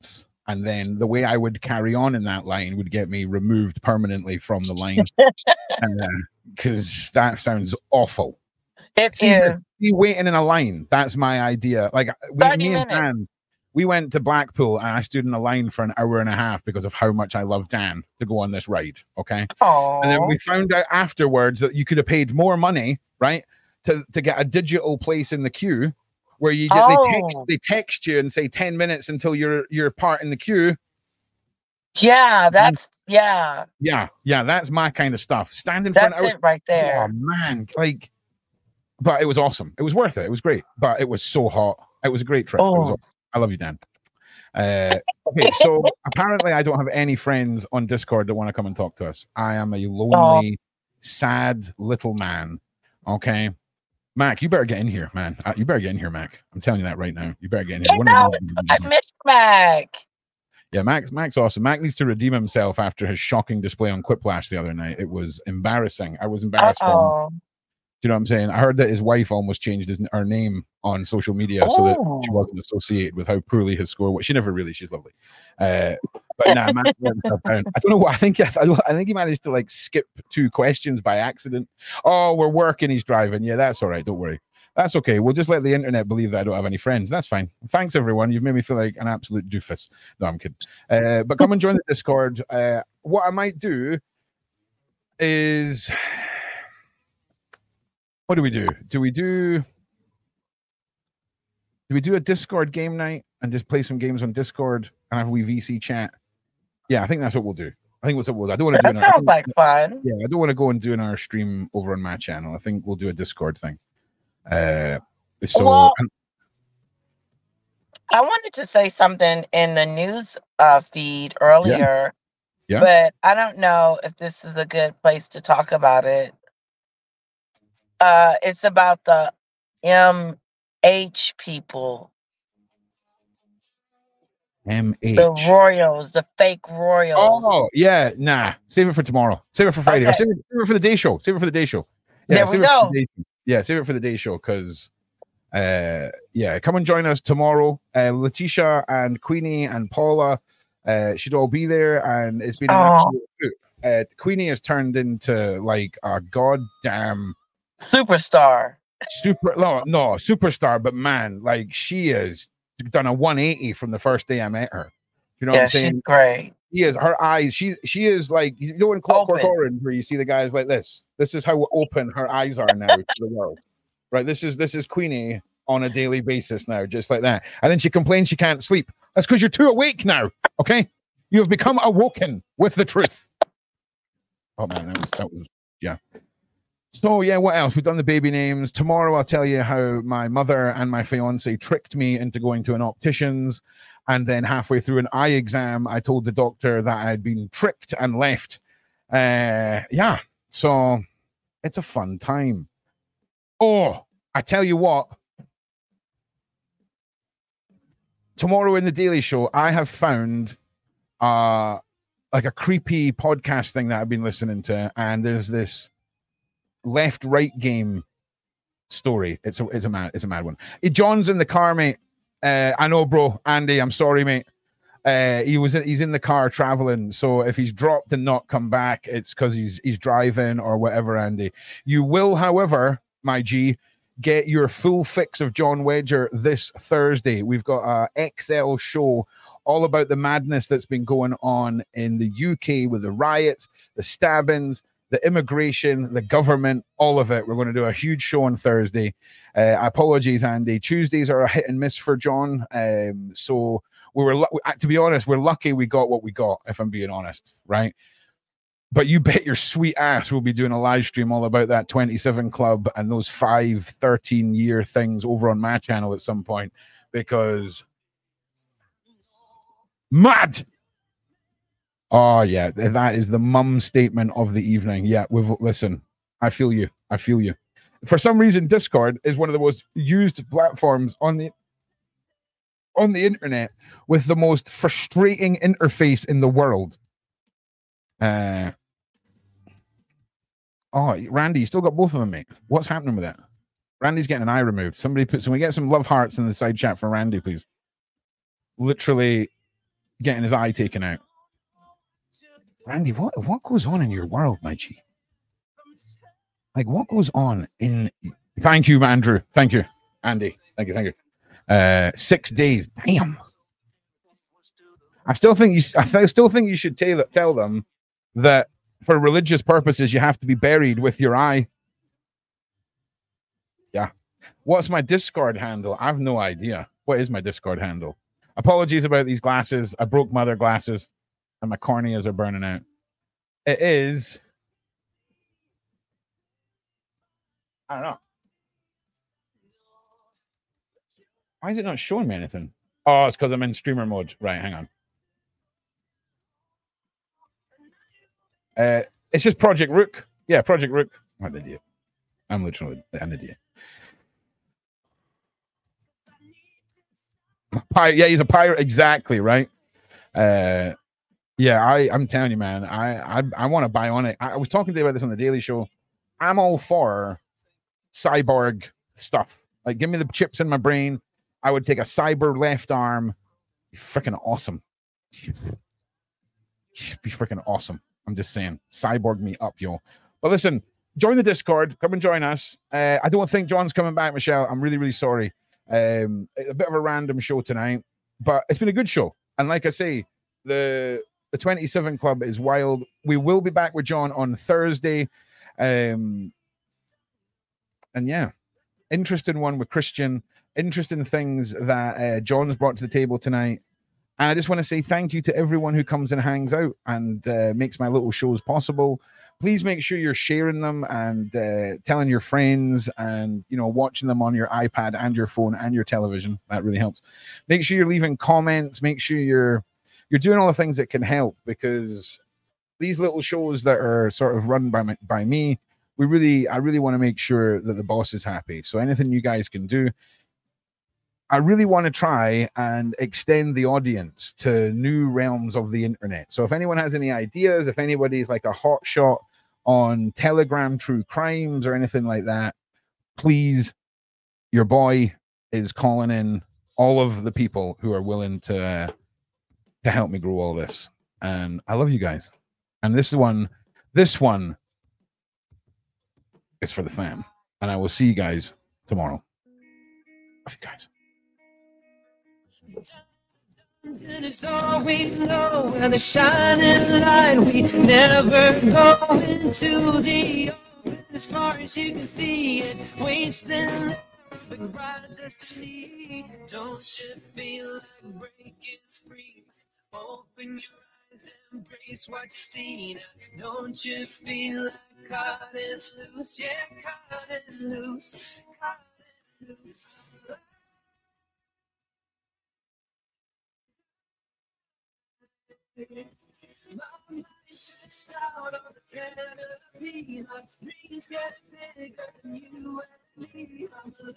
S2: And then the way I would carry on in that line would get me removed permanently from the line. Because uh, that sounds awful.
S6: It
S2: See,
S6: is.
S2: be waiting in a line. That's my idea. Like we,
S6: thirty
S2: me and
S6: minutes.
S2: Dan, we went to Blackpool and I stood in a line for an hour and a half because of how much I love Dan to go on this ride. Okay.
S6: Aww.
S2: And then we found out afterwards that you could have paid more money, right, to, to get a digital place in the queue where you get,
S6: Oh.
S2: they text they text you and say ten minutes until you're you're part in the queue.
S6: Yeah, that's yeah.
S2: Yeah, yeah, that's my kind of stuff. Standing
S6: That's
S2: for an hour.
S6: it right there.
S2: Oh man, like, but it was awesome. It was worth it. It was great, but it was so hot. It was a great trip. It was
S6: Oh.
S2: awesome. I love you, Dan. Uh, okay, so apparently I don't have any friends on Discord that want to come and talk to us. I am a lonely, sad little man. Okay, Mac, you better get in here, man. Uh, you better get in here, Mac. I'm telling you that right now. You better get in here.
S6: I
S2: One of
S6: know.
S2: the-
S6: I miss Mac.
S2: Yeah, Max, Mac's awesome. Mac needs to redeem himself after his shocking display on Quiplash the other night. It was embarrassing. I was embarrassed for him.
S6: Uh-oh.
S2: Do you know what I'm saying? I heard that his wife almost changed his her name on social media so that she
S6: Oh.
S2: wasn't associated with how poorly his score was. She never really. She's lovely. Uh, but nah, Mac let himself down. I don't know what I think. I, don't- I think he managed to like skip two questions by accident. Oh, we're working. He's driving. Yeah, that's all right. Don't worry. That's okay. We'll just let the internet believe that I don't have any friends. That's fine. Thanks, everyone. You've made me feel like an absolute doofus. No, I'm kidding. Uh, but come and join the Discord. Uh, what I might do is, what do we do? Do we do? Do we do a Discord game night and just play some games on Discord and have a wee V C chat? Yeah, I think that's what we'll do. I think that's what we'll do. I don't want to do
S6: That
S2: an- I
S6: sounds
S2: think-
S6: like fun.
S2: Yeah, I don't want to go and do our stream over on my channel. I think we'll do a Discord thing. Uh, so
S6: Well,
S2: and-
S6: I wanted to say something in the news uh, feed earlier,
S2: Yeah.
S6: but I don't know if this is a good place to talk about it. Uh, it's about the M H people,
S2: M H.
S6: the royals, the fake royals.
S2: Oh yeah, nah. Save it for tomorrow. Save it for Friday. Or
S6: Okay.
S2: save, it, save it for the day show. Save it for the day show. Yeah,
S6: There we
S2: save it for
S6: go.
S2: the day show. Yeah, save it for the day show because uh yeah, come and join us tomorrow. Uh Letitia and Queenie and Paula uh should all be there, and it's been an
S6: Aw.
S2: absolute hoot. Uh Queenie has turned into like a goddamn
S6: Superstar.
S2: super no no superstar, but man, like she has done a one eighty from the first day I met her. You know
S6: Yeah,
S2: what I'm saying?
S6: she's great.
S2: She is her eyes. She she is like, you know, in Clockwork
S6: Open.
S2: Orange where you see the guys like this. This is how open her eyes are now to the world. Right. This is this is Queenie on a daily basis now, just like that. And then she complains she can't sleep. That's because you're too awake now. Okay, you have become awoken with the truth. Oh man, that was that was yeah. So yeah, what else? We've done the baby names. Tomorrow I'll tell you how my mother and my fiance tricked me into going to an optician's, and then halfway through an eye exam, I told the doctor that I'd been tricked and left. Uh, yeah, so it's a fun time. Oh, I tell you what. Tomorrow in the Daily Show, I have found uh like a creepy podcast thing that I've been listening to, and there's this left right game story. It's a it's a mad it's a mad one. Hey, John's in the car, mate. Uh, I know, bro. Andy, I'm sorry, mate. Uh, he was he's in the car traveling. So if he's dropped and not come back, it's because he's he's driving or whatever. Andy, you will, however, my G, get your full fix of John Wedger this Thursday. We've got a X L show all about the madness that's been going on in the U K with the riots, the stabbings, the immigration, the government, all of it. We're going to do a huge show on Thursday. Uh, apologies, Andy. Tuesdays are a hit and miss for John. Um, so we were, lu- to be honest, we're lucky we got what we got, if I'm being honest, right? But you bet your sweet ass we'll be doing a live stream all about that twenty-seven Club and those five, thirteen year things over on my channel at some point, because mad. Oh yeah, th- that is the mum statement of the evening. Yeah, we've listen. I feel you. I feel you. For some reason, Discord is one of the most used platforms on the on the internet with the most frustrating interface in the world. Uh oh, Randy, you still got both of them, mate. What's happening with that? Randy's getting an eye removed. Somebody put. Can we get some love hearts in the side chat for Randy, please? Literally. getting his eye taken out. Randy, what what goes on in your world, my G? Like, what goes on in? Thank you, Andrew. Thank you, Andy. Thank you. Thank you. Uh, six days. Damn. I still think you. I th- still think you should tell tell them that for religious purposes, you have to be buried with your eye. Yeah. What's my Discord handle? I have no idea. What is my Discord handle? Apologies about these glasses. I broke my other glasses, and my corneas are burning out. It is. I don't know. Why is it not showing me anything? Oh, it's because I'm in streamer mode. Right, hang on. Uh, it's just Project Rook. Yeah, Project Rook. I'm an idiot. I'm literally an idiot. Pirate. Yeah, he's a pirate. Exactly, right? Uh, yeah, I, I'm telling you, man. I I, I want to Bionic. I, I was talking to you about this on the Daily Show. I'm all for cyborg stuff. Like, give me the chips in my brain. I would take a cyber left arm. Be freaking awesome. Be freaking awesome. I'm just saying, cyborg me up, yo. But listen, join the Discord. Come and join us. Uh, I don't think John's coming back, Michelle. I'm really, really sorry. Um, a bit of a random show tonight, but it's been a good show. And like I say, the the twenty-seven Club is wild. We will be back with John on Thursday. Um, and yeah, interesting one with Christian. Interesting things that uh, John's brought to the table tonight. And I just want to say thank you to everyone who comes and hangs out and uh, makes my little shows possible. Please make sure you're sharing them and uh, telling your friends and, you know, watching them on your iPad and your phone and your television. That really helps. Make sure you're leaving comments. Make sure you're you're doing all the things that can help, because these little shows that are sort of run by my, by me, we really, I really want to make sure that the boss is happy. So anything you guys can do. I really want to try and extend the audience to new realms of the internet. So if anyone has any ideas, if anybody's like a hot shot on Telegram true crimes or anything like that, please, your boy is calling in all of the people who are willing to uh, to help me grow all this. And I love you guys. And this one, this one is for the fam. And I will see you guys tomorrow. Love you guys.
S12: And it's all we know, and the shining light. We never go into the open as far as you can see it. Wasting every bright destiny. Don't you feel like breaking free? Open your eyes, embrace what you see. Now, don't you feel like cutting loose? Yeah, cutting loose, cutting loose. My mind stretched out on the canopy. My dreams get bigger than you and me. I'm alive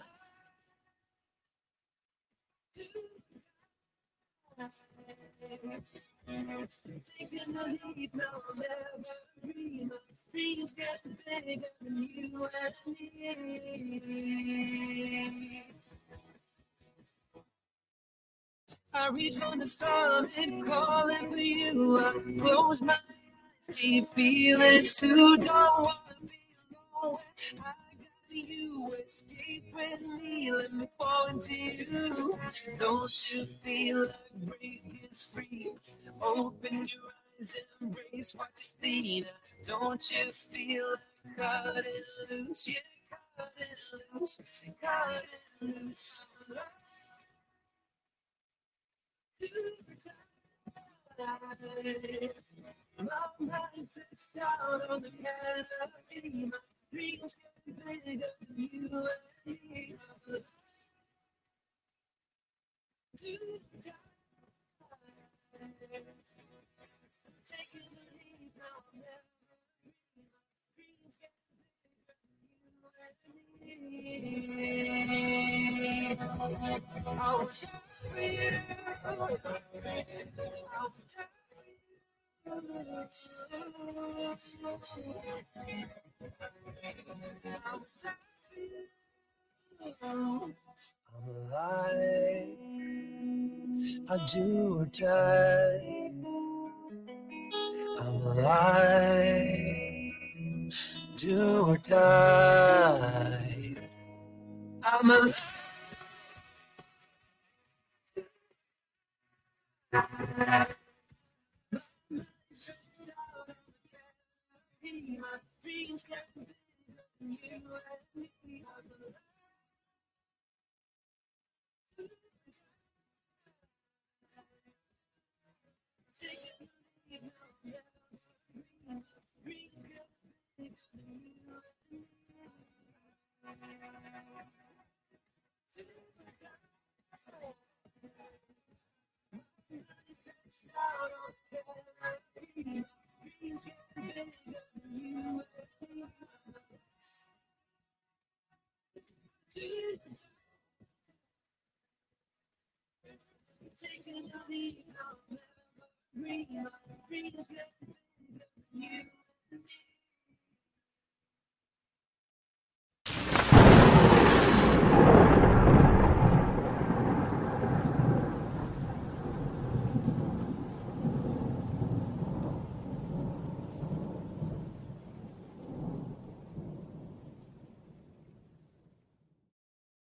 S12: tonight. Taking a leap, now I'm evergreen. My dreams get bigger than you and me. I reach for the sun and calling for you. I close my eyes, do you feel it too? Don't wanna be alone. I got you, escape with me. Let me fall into you. Don't you feel like breaking free? Open your eyes, embrace what you see. Now, don't you feel like cutting loose? Yeah, cutting loose, cutting loose. My mind sits down on the canopy. My dreams get bigger than you and me. Taking a leap, now I'm evergreen. My dreams get bigger than you and me. I will die for you. I will die for you. I'm alive I do or die. I'm alive. Do or die. I'm alive. My dreams get bigger than you and me. Taking a lead, I'll never breathe. My dreams get bigger than you and me.